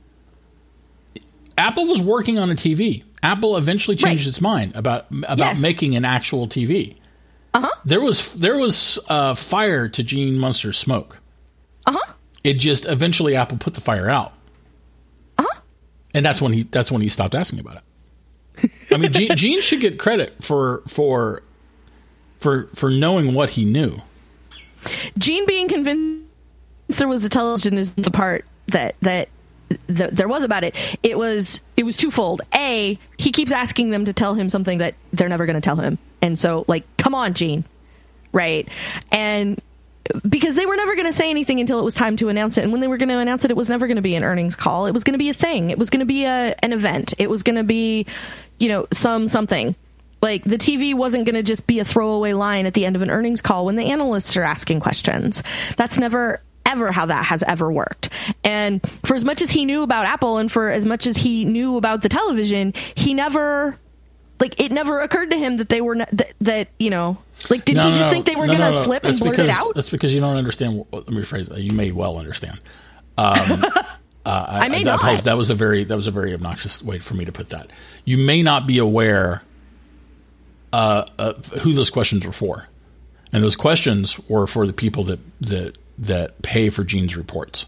Apple was working on a T V. Apple eventually changed right. its mind about about yes. making an actual T V. Uh-huh. There was there was uh, fire to Gene Munster's smoke. Uh-huh. It just eventually Apple put the fire out. Uh-huh. And that's when he that's when he stopped asking about it. I mean, Gene, Gene should get credit for for. For, for knowing what he knew. Gene being convinced there was a television is the part that that th- there was about it, it was it was twofold. A, he keeps asking them to tell him something that they're never going to tell him, and so like, come on, Gene, right? And because they were never going to say anything until it was time to announce it, and when they were going to announce it, it was never going to be an earnings call. It was going to be a thing. It was going to be a an event. It was going to be, you know, some something. Like, the T V wasn't going to just be a throwaway line at the end of an earnings call when the analysts are asking questions. That's never, ever how that has ever worked. And for as much as he knew about Apple and for as much as he knew about the television, he never, like, it never occurred to him that they were, ne- that, that, you know, like, did no, he no, just no, think they were no, going to no, no. slip that's and blurt because, it out? That's because you don't understand. Let me rephrase that. You may well understand. Um, uh, I, I may I, not. I that was a very, that was a very obnoxious way for me to put that. You may not be aware Uh, uh, who those questions were for, and those questions were for the people that that that pay for Gene's reports.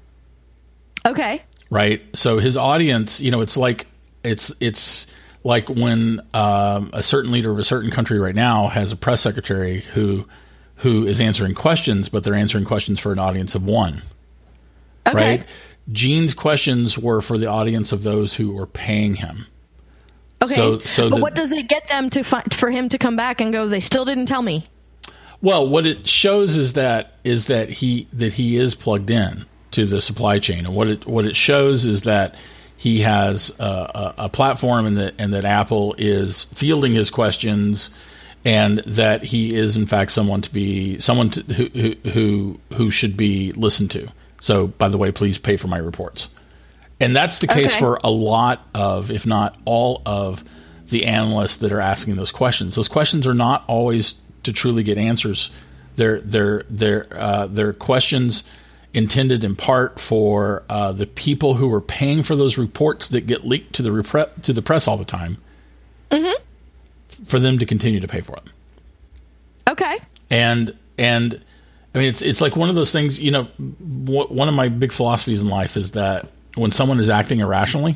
Okay. Right. So his audience, you know, it's like it's it's like when um, a certain leader of a certain country right now has a press secretary who who is answering questions, but they're answering questions for an audience of one. Okay. Right. Gene's questions were for the audience of those who were paying him. Okay, so, so but the, what does it get them to fi- for him to come back and go, they still didn't tell me? Well, what it shows is that is that he that he is plugged in to the supply chain, and what it what it shows is that he has a, a, a platform, and that and that Apple is fielding his questions, and that he is in fact someone to be someone to, who who who should be listened to. So, by the way, please pay for my reports. And that's the case okay. for a lot of, if not all of, the analysts that are asking those questions. Those questions are not always to truly get answers. They're they're they're uh, they're questions intended in part for uh, the people who are paying for those reports that get leaked to the repre- to the press all the time, mm-hmm. for them to continue to pay for them. Okay. And and I mean, it's it's like one of those things. You know, w- one of my big philosophies in life is that when someone is acting irrationally,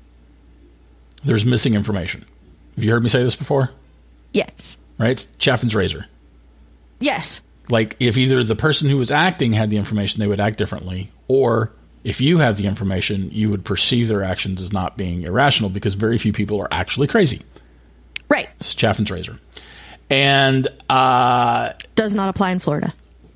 there's missing information. Have you heard me say this before? Yes. Right? It's Chaffin's razor. Yes. Like, if either the person who was acting had the information, they would act differently, or if you have the information, you would perceive their actions as not being irrational, because very few people are actually crazy. Right. It's Chaffin's razor. And uh, does not apply in Florida.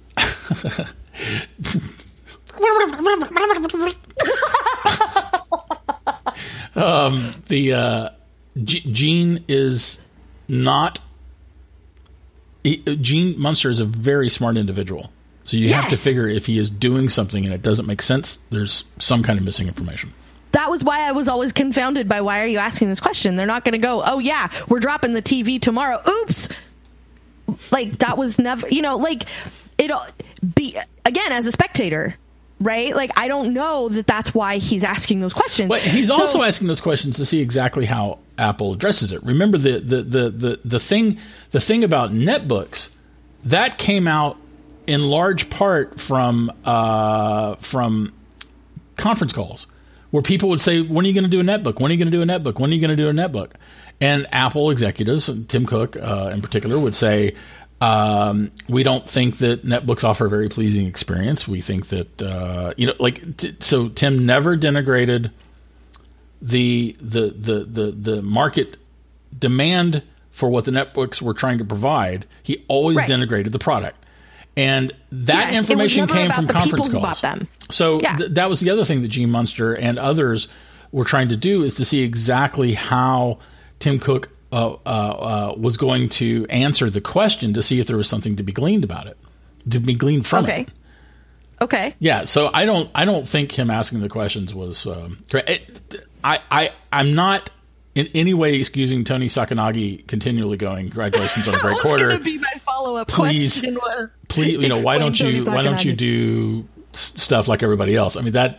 um, the uh, G- Gene is not. He, Gene Munster is a very smart individual, so you yes. have to figure if he is doing something and it doesn't make sense, there's some kind of missing information. That was why I was always confounded by, why are you asking this question? They're not going to go, oh yeah, we're dropping the T V tomorrow. Oops. Like, that was never, you know, like, it be again, as a spectator, right? Like, I don't know that that's why he's asking those questions. But he's so, also asking those questions to see exactly how Apple addresses it. Remember, the the, the, the, the thing the thing about netbooks, that came out in large part from uh, from conference calls, where people would say, when are you going to do a netbook? When are you going to do a netbook? When are you going to do a netbook? And Apple executives, Tim Cook uh, in particular, would say, um, we don't think that netbooks offer a very pleasing experience. We think that, uh, you know, like, t- so Tim never denigrated the, the, the, the, the market demand for what the netbooks were trying to provide. He always right. denigrated the product. And that yes, information came from the conference people calls. Who bought them. So yeah. th- that was the other thing that Gene Munster and others were trying to do, is to see exactly how Tim Cook uh, uh, uh, was going to answer the question, to see if there was something to be gleaned about it, to be gleaned from okay. it. Okay. Yeah. So I don't, I don't think him asking the questions was um, great. It, I, I, I'm not in any way excusing Tony Sacconaghi continually going, congratulations on a great quarter. That was going to be my follow-up please, question was, please, you know, why don't you, why don't you do stuff like everybody else? I mean, that,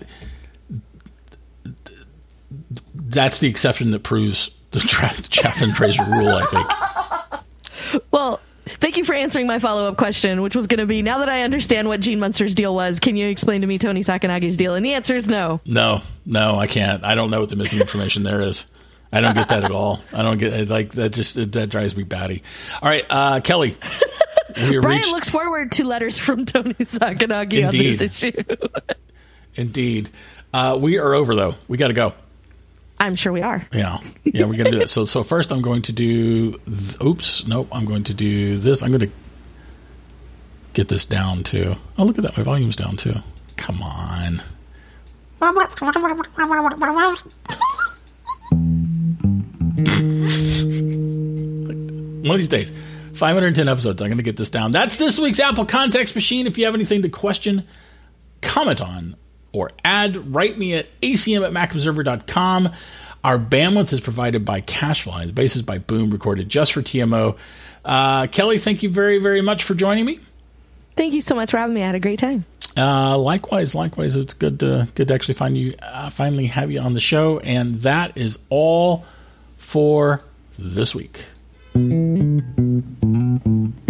that's the exception that proves the Chaffin razor rule, I think. Well, thank you for answering my follow-up question, which was going to be, now that I understand what Gene Munster's deal was, can you explain to me Tony Sacconaghi's deal? And the answer is no. No, no, I can't. I don't know what the missing information there is. I don't get that at all. I don't get it. Like, that just, it, that drives me batty. All right, uh, Kelly. Brian reached... looks forward to letters from Tony Sacconaghi on this issue. Indeed. Uh, we are over, though. We got to go. I'm sure we are. Yeah. Yeah, we're going to do that. So so first I'm going to do... Th- oops. Nope. I'm going to do this. I'm going to get this down, too. Oh, look at that. My volume's down, too. Come on. One of these days. five hundred ten episodes. I'm going to get this down. That's this week's Apple Context Machine. If you have anything to question, comment on, or add, write me at a c m at mac observer dot com. Our bandwidth is provided by CacheFly. The bass is by Boom, recorded just for T M O. Uh, Kelly, thank you very, very much for joining me. Thank you so much for having me. I had a great time. Uh, likewise, likewise. It's good to, good to actually find you, uh, finally have you on the show. And that is all for this week.